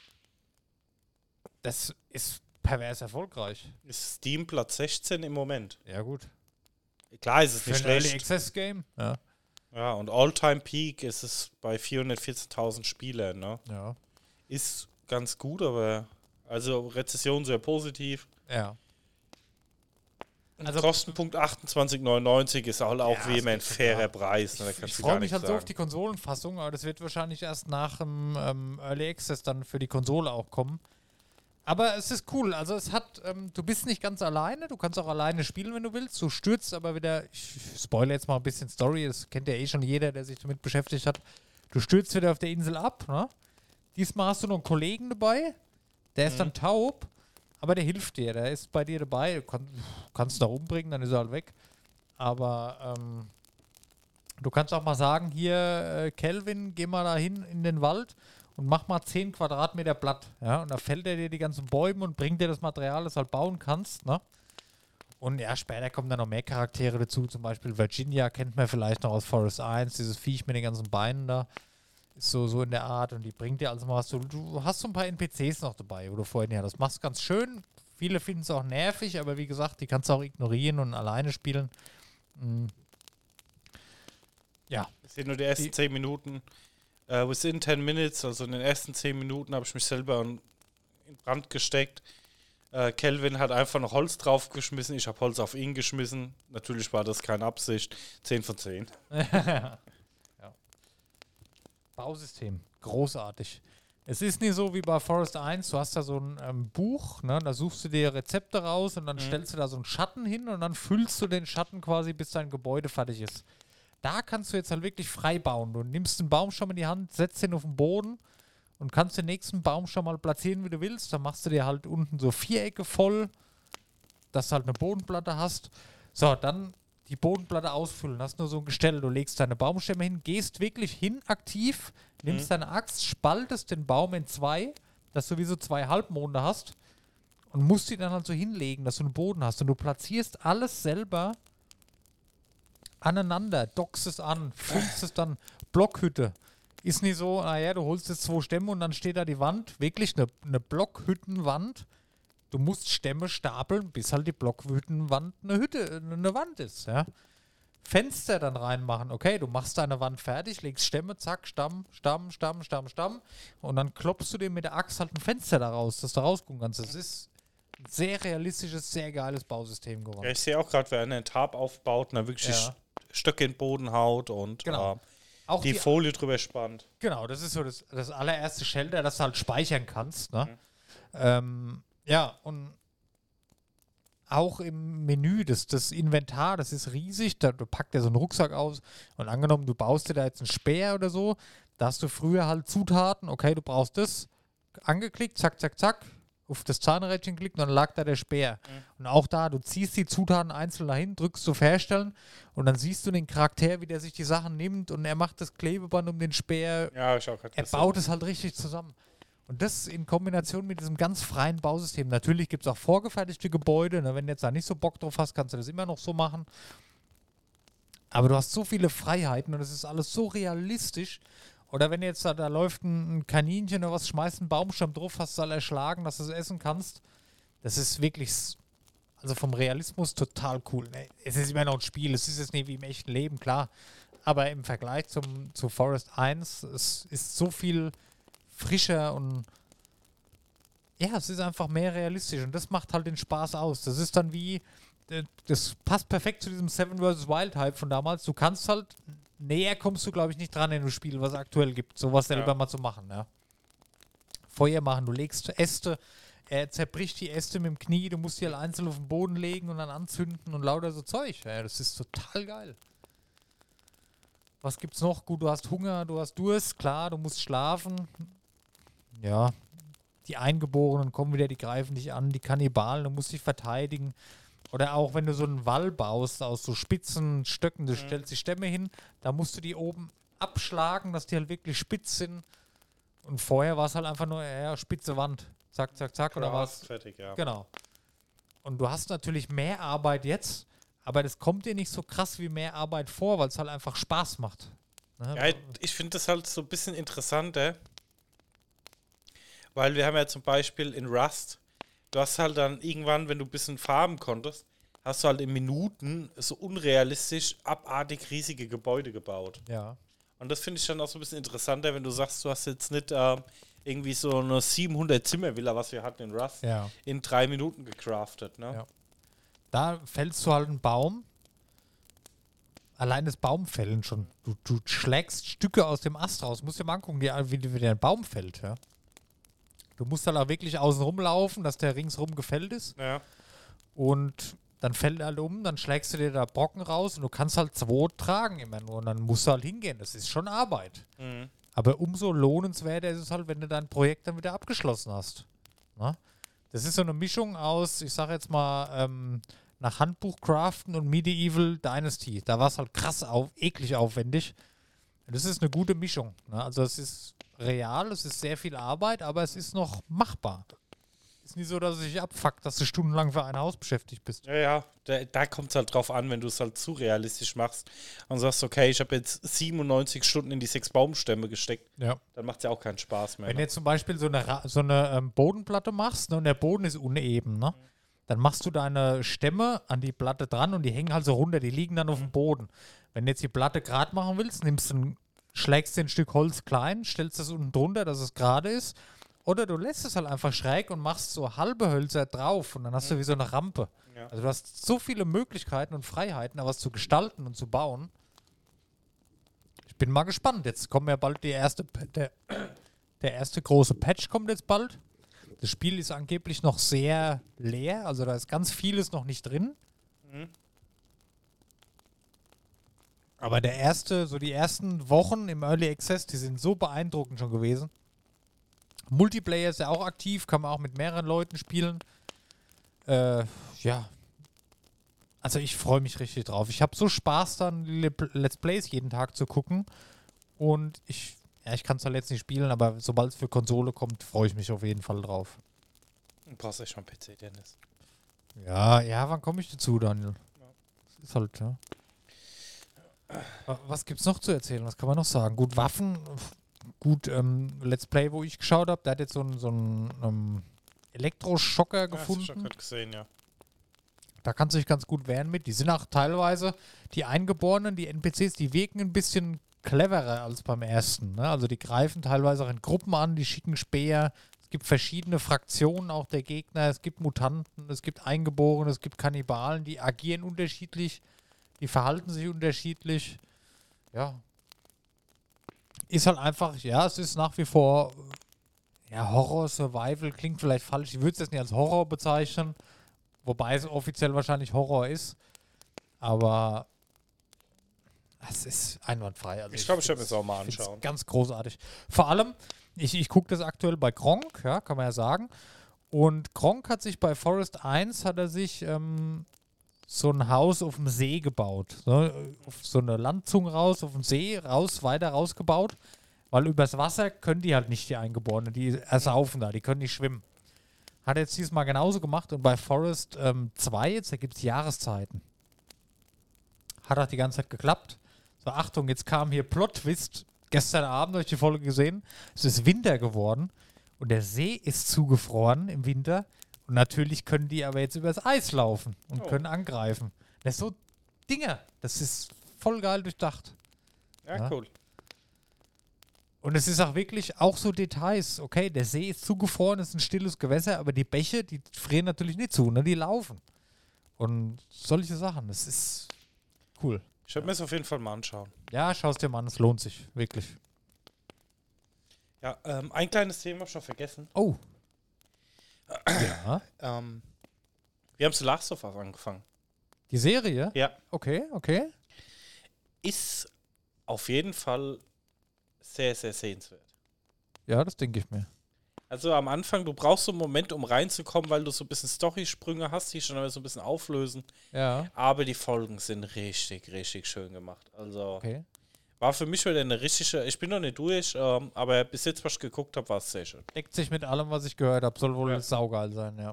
Das ist pervers erfolgreich. Ist Steam Platz 16 im Moment. Ja, gut. Klar ist es Für nicht ein Early schlecht. Access Game? Ja. Ja, und All-Time Peak ist es bei 414.000 Spielern. Ne? Ja. Ist ganz gut, aber also Rezession sehr positiv. Ja. Also Kostenpunkt 28,99 ist halt auch Ja, wie immer ein das geht fairer total. Preis. Ne? Da Ich kannst du freue gar mich nichts halt so auf sagen. die Konsolenfassung, aber das wird wahrscheinlich erst nach dem Early Access dann für die Konsole auch kommen. Aber es ist cool. Also es hat, du bist nicht ganz alleine, du kannst auch alleine spielen, wenn du willst. Du stürzt aber wieder, ich spoilere jetzt mal ein bisschen Story, das kennt ja eh schon jeder, der sich damit beschäftigt hat. Du stürzt wieder auf der Insel ab, ne? Diesmal hast du noch einen Kollegen dabei, der ist dann taub, aber der hilft dir, der ist bei dir dabei, du kannst ihn da umbringen, dann ist er halt weg. Aber du kannst auch mal sagen, hier, Kelvin, geh mal da hin in den Wald und mach mal 10 Quadratmeter Blatt. Ja? Und da fällt er dir die ganzen Bäume und bringt dir das Material, das du halt bauen kannst. Ne? Und ja, später kommen dann noch mehr Charaktere dazu. Zum Beispiel Virginia kennt man vielleicht noch aus Forest 1, dieses Viech mit den ganzen Beinen da. Ist so in der Art. Und die bringt dir also mal was. Du hast so ein paar NPCs noch dabei, wo du vorhin ja, das machst ganz schön. Viele finden es auch nervig, aber wie gesagt, die kannst du auch ignorieren und alleine spielen. Ja. Das sind nur die ersten 10 Minuten. Within 10 minutes, also in den ersten 10 Minuten habe ich mich selber in Brand gesteckt. Kelvin hat einfach noch Holz draufgeschmissen. Ich habe Holz auf ihn geschmissen. Natürlich war das keine Absicht. 10 von 10. Ja. Bausystem, großartig. Es ist nicht so wie bei Forest 1, du hast da so ein Buch, ne, da suchst du dir Rezepte raus und dann stellst du da so einen Schatten hin und dann füllst du den Schatten quasi, bis dein Gebäude fertig ist. Da kannst du jetzt halt wirklich frei bauen. Du nimmst den Baum schon mal in die Hand, setzt ihn auf den Boden und kannst den nächsten Baum schon mal platzieren, wie du willst. Dann machst du dir halt unten so Vierecke voll, dass du halt eine Bodenplatte hast. So, dann die Bodenplatte ausfüllen. Hast nur so ein Gestell. Du legst deine Baumstämme hin, gehst wirklich hin aktiv, nimmst deine Axt, spaltest den Baum in 2, dass du wie so 2 Halbmonde hast und musst die dann halt so hinlegen, dass du einen Boden hast. Und du platzierst alles selber aneinander, dockst es an, füllst es dann, Blockhütte. Ist nicht so, naja, du holst jetzt 2 Stämme und dann steht da die Wand, wirklich eine Blockhüttenwand. Du musst Stämme stapeln, bis halt die Blockhüttenwand eine Wand ist, ja. Fenster dann reinmachen, okay, du machst deine Wand fertig, legst Stämme, zack, Stamm, und dann klopfst du dir mit der Axt halt ein Fenster da raus, dass du rausgucken kannst. Das ist ein sehr realistisches, sehr geiles Bausystem geworden. Ja, ich sehe auch gerade, wer einen Tarp aufbaut und dann wirklich die Stöcke in den Boden haut und Genau. Auch die Folie drüber spannt. Genau, das ist so das allererste Shelter, das du halt speichern kannst. Ne? Ja, und auch im Menü, das Inventar, das ist riesig. Da packt er so einen Rucksack aus und angenommen, du baust dir da jetzt einen Speer oder so, da hast du früher halt Zutaten, okay, du brauchst das, angeklickt, zack, zack, zack, auf das Zahnrädchen geklickt und dann lag da der Speer. Und auch da, du ziehst die Zutaten einzeln dahin, drückst auf Herstellen und dann siehst du den Charakter, wie der sich die Sachen nimmt und er macht das Klebeband um den Speer. Ja, ich auch Er baut es halt richtig zusammen. Und das in Kombination mit diesem ganz freien Bausystem. Natürlich gibt es auch vorgefertigte Gebäude. Ne? Wenn du jetzt da nicht so Bock drauf hast, kannst du das immer noch so machen. Aber du hast so viele Freiheiten und es ist alles so realistisch. Oder wenn jetzt da läuft ein Kaninchen oder was, schmeißt einen Baumstamm drauf, hast du es all erschlagen, dass du es essen kannst. Das ist wirklich, also vom Realismus total cool. Ne? Es ist immer noch ein Spiel, es ist jetzt nicht wie im echten Leben, klar. Aber im Vergleich zu Forest 1, es ist so viel frischer und ja, es ist einfach mehr realistisch und das macht halt den Spaß aus. Das ist dann wie, das passt perfekt zu diesem Seven vs. Wild Hype von damals. Du kannst halt, näher kommst du, glaube ich, nicht dran in dem Spiel, was es aktuell gibt, sowas selber mal zu machen. Ja. Feuer machen, du legst Äste, er zerbricht die Äste mit dem Knie, du musst die halt einzeln auf den Boden legen und dann anzünden und lauter so Zeug. Ja, das ist total geil. Was gibt's noch? Gut, du hast Hunger, du hast Durst, klar, du musst schlafen. Ja, die Eingeborenen kommen wieder, die greifen dich an, die Kannibalen, du musst dich verteidigen. Oder auch wenn du so einen Wall baust aus so spitzen Stöcken, du stellst die Stämme hin, da musst du die oben abschlagen, dass die halt wirklich spitz sind. Und vorher war es halt einfach nur, ja, spitze Wand. Zack, zack, zack, oder was? Fertig, ja. Genau. Und du hast natürlich mehr Arbeit jetzt, aber das kommt dir nicht so krass wie mehr Arbeit vor, weil es halt einfach Spaß macht. Ne? Ja, ich finde das halt so ein bisschen interessanter, weil wir haben ja zum Beispiel in Rust, du hast halt dann irgendwann, wenn du ein bisschen farben konntest, hast du halt in Minuten so unrealistisch, abartig riesige Gebäude gebaut. Ja. Und das finde ich dann auch so ein bisschen interessanter, wenn du sagst, du hast jetzt nicht irgendwie so eine 700-Zimmer-Villa, was wir hatten in Rust, in 3 Minuten gecraftet. Ne? Ja. Da fällst du halt einen Baum. Allein das Baumfällen schon. Du schlägst Stücke aus dem Ast raus. Musst dir mal angucken, wie der Baum fällt. Ja? Du musst dann auch wirklich außen rumlaufen, dass der ringsrum gefällt ist. Ja. Und dann fällt er halt um, dann schlägst du dir da Brocken raus und du kannst halt 2 tragen immer nur. Und dann musst du halt hingehen. Das ist schon Arbeit. Mhm. Aber umso lohnenswerter ist es halt, wenn du dein Projekt dann wieder abgeschlossen hast. Na? Das ist so eine Mischung aus, ich sag jetzt mal, nach Handbuch craften und Medieval Dynasty. Da war es halt krass eklig aufwendig. Und das ist eine gute Mischung. Ne? Also es ist real, es ist sehr viel Arbeit, aber es ist noch machbar. Ist nicht so, dass es sich abfuckt, dass du stundenlang für ein Haus beschäftigt bist. Ja, da kommt es halt drauf an, wenn du es halt zu realistisch machst und sagst, okay, ich habe jetzt 97 Stunden in die 6 Baumstämme gesteckt, dann macht es ja auch keinen Spaß mehr. Wenn du jetzt zum Beispiel so eine Bodenplatte machst, ne, und der Boden ist uneben, ne, dann machst du deine Stämme an die Platte dran und die hängen halt so runter, die liegen dann auf dem Boden. Wenn du jetzt die Platte gerade machen willst, schlägst du ein Stück Holz klein, stellst es unten drunter, dass es gerade ist. Oder du lässt es halt einfach schräg und machst so halbe Hölzer drauf und dann hast du wie so eine Rampe. Ja. Also du hast so viele Möglichkeiten und Freiheiten, da was zu gestalten und zu bauen. Ich bin mal gespannt. Jetzt kommen ja bald der erste große Patch kommt jetzt bald. Das Spiel ist angeblich noch sehr leer, also da ist ganz vieles noch nicht drin. Mhm. Aber die ersten Wochen im Early Access, die sind so beeindruckend schon gewesen. Multiplayer ist ja auch aktiv, kann man auch mit mehreren Leuten spielen. Ja. Also ich freue mich richtig drauf. Ich habe so Spaß dann, Let's Plays jeden Tag zu gucken. Und Ja, ich kann es halt jetzt nicht spielen, aber sobald es für Konsole kommt, freue ich mich auf jeden Fall drauf. Du brauchst echt schon einen PC, Dennis. Ja, wann komme ich dazu, Daniel? Das ist halt, ja. Was gibt's noch zu erzählen? Was kann man noch sagen? Gut, Waffen, gut, Let's Play, wo ich geschaut habe, der hat jetzt so einen Elektroschocker Ja, hast du schon gefunden. gerade gesehen, ja. Da kannst du dich ganz gut wehren mit. Die sind auch teilweise, die Eingeborenen, die NPCs, die wirken ein bisschen cleverer als beim ersten. Ne? Also die greifen teilweise auch in Gruppen an, die schicken Speer. Es gibt verschiedene Fraktionen auch der Gegner. Es gibt Mutanten, es gibt Eingeborene, es gibt Kannibalen, die agieren unterschiedlich, die verhalten sich unterschiedlich. Ja. Ist halt einfach, ja, es ist nach wie vor, ja, Horror, Survival, klingt vielleicht falsch. Ich würde es jetzt nicht als Horror bezeichnen, wobei es offiziell wahrscheinlich Horror ist. Aber es ist einwandfrei. Also Ich glaube, ich werde mir das auch mal anschauen. Ganz großartig. Vor allem, ich gucke das aktuell bei Gronkh, ja, kann man ja sagen. Und Gronkh hat sich bei Forest 1 hat er sich so ein Haus auf dem See gebaut. Auf so eine Landzunge raus, auf dem See raus, weiter rausgebaut. Weil übers Wasser können die halt nicht, die Eingeborenen. Die ersaufen da, die können nicht schwimmen. Hat er jetzt diesmal genauso gemacht. Und bei Forest 2, jetzt, da gibt es Jahreszeiten. Hat auch die ganze Zeit geklappt. So, Achtung, jetzt kam hier Plot-Twist. Gestern Abend habe ich die Folge gesehen. Es ist Winter geworden. Und der See ist zugefroren im Winter. Und natürlich können die aber jetzt übers Eis laufen und können angreifen. Das ist so Dinger. Das ist voll geil durchdacht. Ja, cool. Und es ist auch wirklich auch so Details. Okay, der See ist zugefroren, es ist ein stilles Gewässer, aber die Bäche, die frieren natürlich nicht zu, ne? Die laufen. Und solche Sachen, das ist cool. Ich werde mir das auf jeden Fall mal anschauen. Ja, schau es dir mal an, es lohnt sich, wirklich. Ja, ein kleines Thema habe ich noch vergessen. Oh. Ja. Wir haben zu Last of Us angefangen. Die Serie? Ja. Okay. Ist auf jeden Fall sehr, sehr sehenswert. Ja, das denke ich mir. Also am Anfang, du brauchst so einen Moment, um reinzukommen, weil du so ein bisschen Storysprünge hast, die schon so ein bisschen auflösen. Ja. Aber die Folgen sind richtig, richtig schön gemacht. Also Okay. war für mich wieder eine richtige, ich bin noch nicht durch, aber bis jetzt, was ich geguckt habe, war es sehr schön. Deckt sich mit allem, was ich gehört habe. Soll wohl Ja. saugeil sein, ja.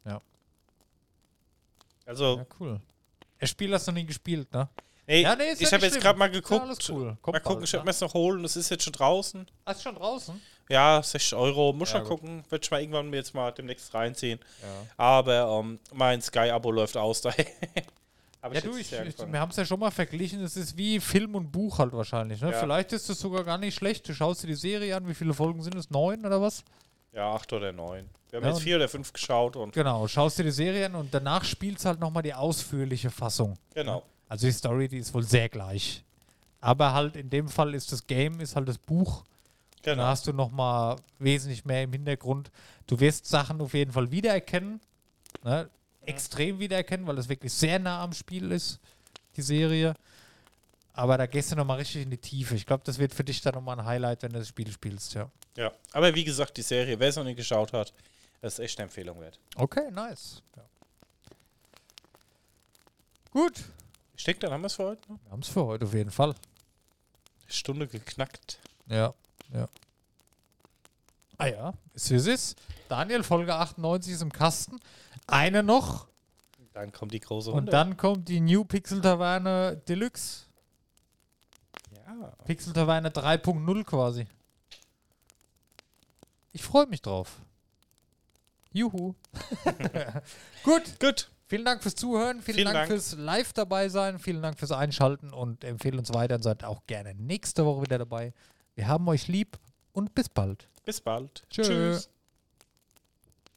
Also, Ja, cool. Das Spiel hast du nie gespielt, ne? nee, Ja, nee, ist ich ja habe nicht jetzt gerade mal schlimm. Ist ja geguckt. alles cool. Kommt Mal gucken, bald, ich werde ne? mir es noch holen, das ist jetzt schon draußen. Ist schon draußen? Ja, 60 Euro, muss Ja, schon gut. gucken. Werde ich mal irgendwann jetzt mal demnächst reinziehen. Ja. Aber mein Sky-Abo läuft aus, daher habe Ja, ich du, jetzt angefangen. wir haben es ja schon mal verglichen. Es ist wie Film und Buch halt wahrscheinlich. Ne? Ja. Vielleicht ist es sogar gar nicht schlecht. Du schaust dir die Serie an. Wie viele Folgen sind es? 9 oder was? Ja, 8 oder 9. Wir haben Ja, jetzt und- 4 oder 5 geschaut und Genau, schaust dir die Serie an und danach spielst halt nochmal die ausführliche Fassung. genau. Also die Story, die ist wohl sehr gleich. Aber halt in dem Fall ist das Game, ist halt das Buch. Da Genau. hast du nochmal wesentlich mehr im Hintergrund. Du wirst Sachen auf jeden Fall wiedererkennen. Ne? Extrem wiedererkennen, weil das wirklich sehr nah am Spiel ist, die Serie. Aber da gehst du nochmal richtig in die Tiefe. Ich glaube, das wird für dich dann nochmal ein Highlight, wenn du das Spiel spielst, ja. Ja. Aber wie gesagt, die Serie, wer es noch nicht geschaut hat, das ist echt eine Empfehlung wert. Okay, nice. Ja. Gut. Ich denke, dann haben wir es für heute. Ne? Wir haben es für heute auf jeden Fall. Stunde geknackt. Ja. Ah ja, ist wie es ist. Daniel, Folge 98 ist im Kasten. Eine noch. Dann kommt die große Und Runde. dann kommt die New Pixel Taverne Deluxe. Ja. Pixel Taverne 3.0 quasi. Ich freue mich drauf. Juhu. Gut. Vielen Dank fürs Zuhören. Vielen Dank fürs Live dabei sein. Vielen Dank fürs Einschalten und empfehlen uns weiter und seid auch gerne nächste Woche wieder dabei. Wir haben euch lieb und bis bald. Bis bald. Tschö. Tschüss.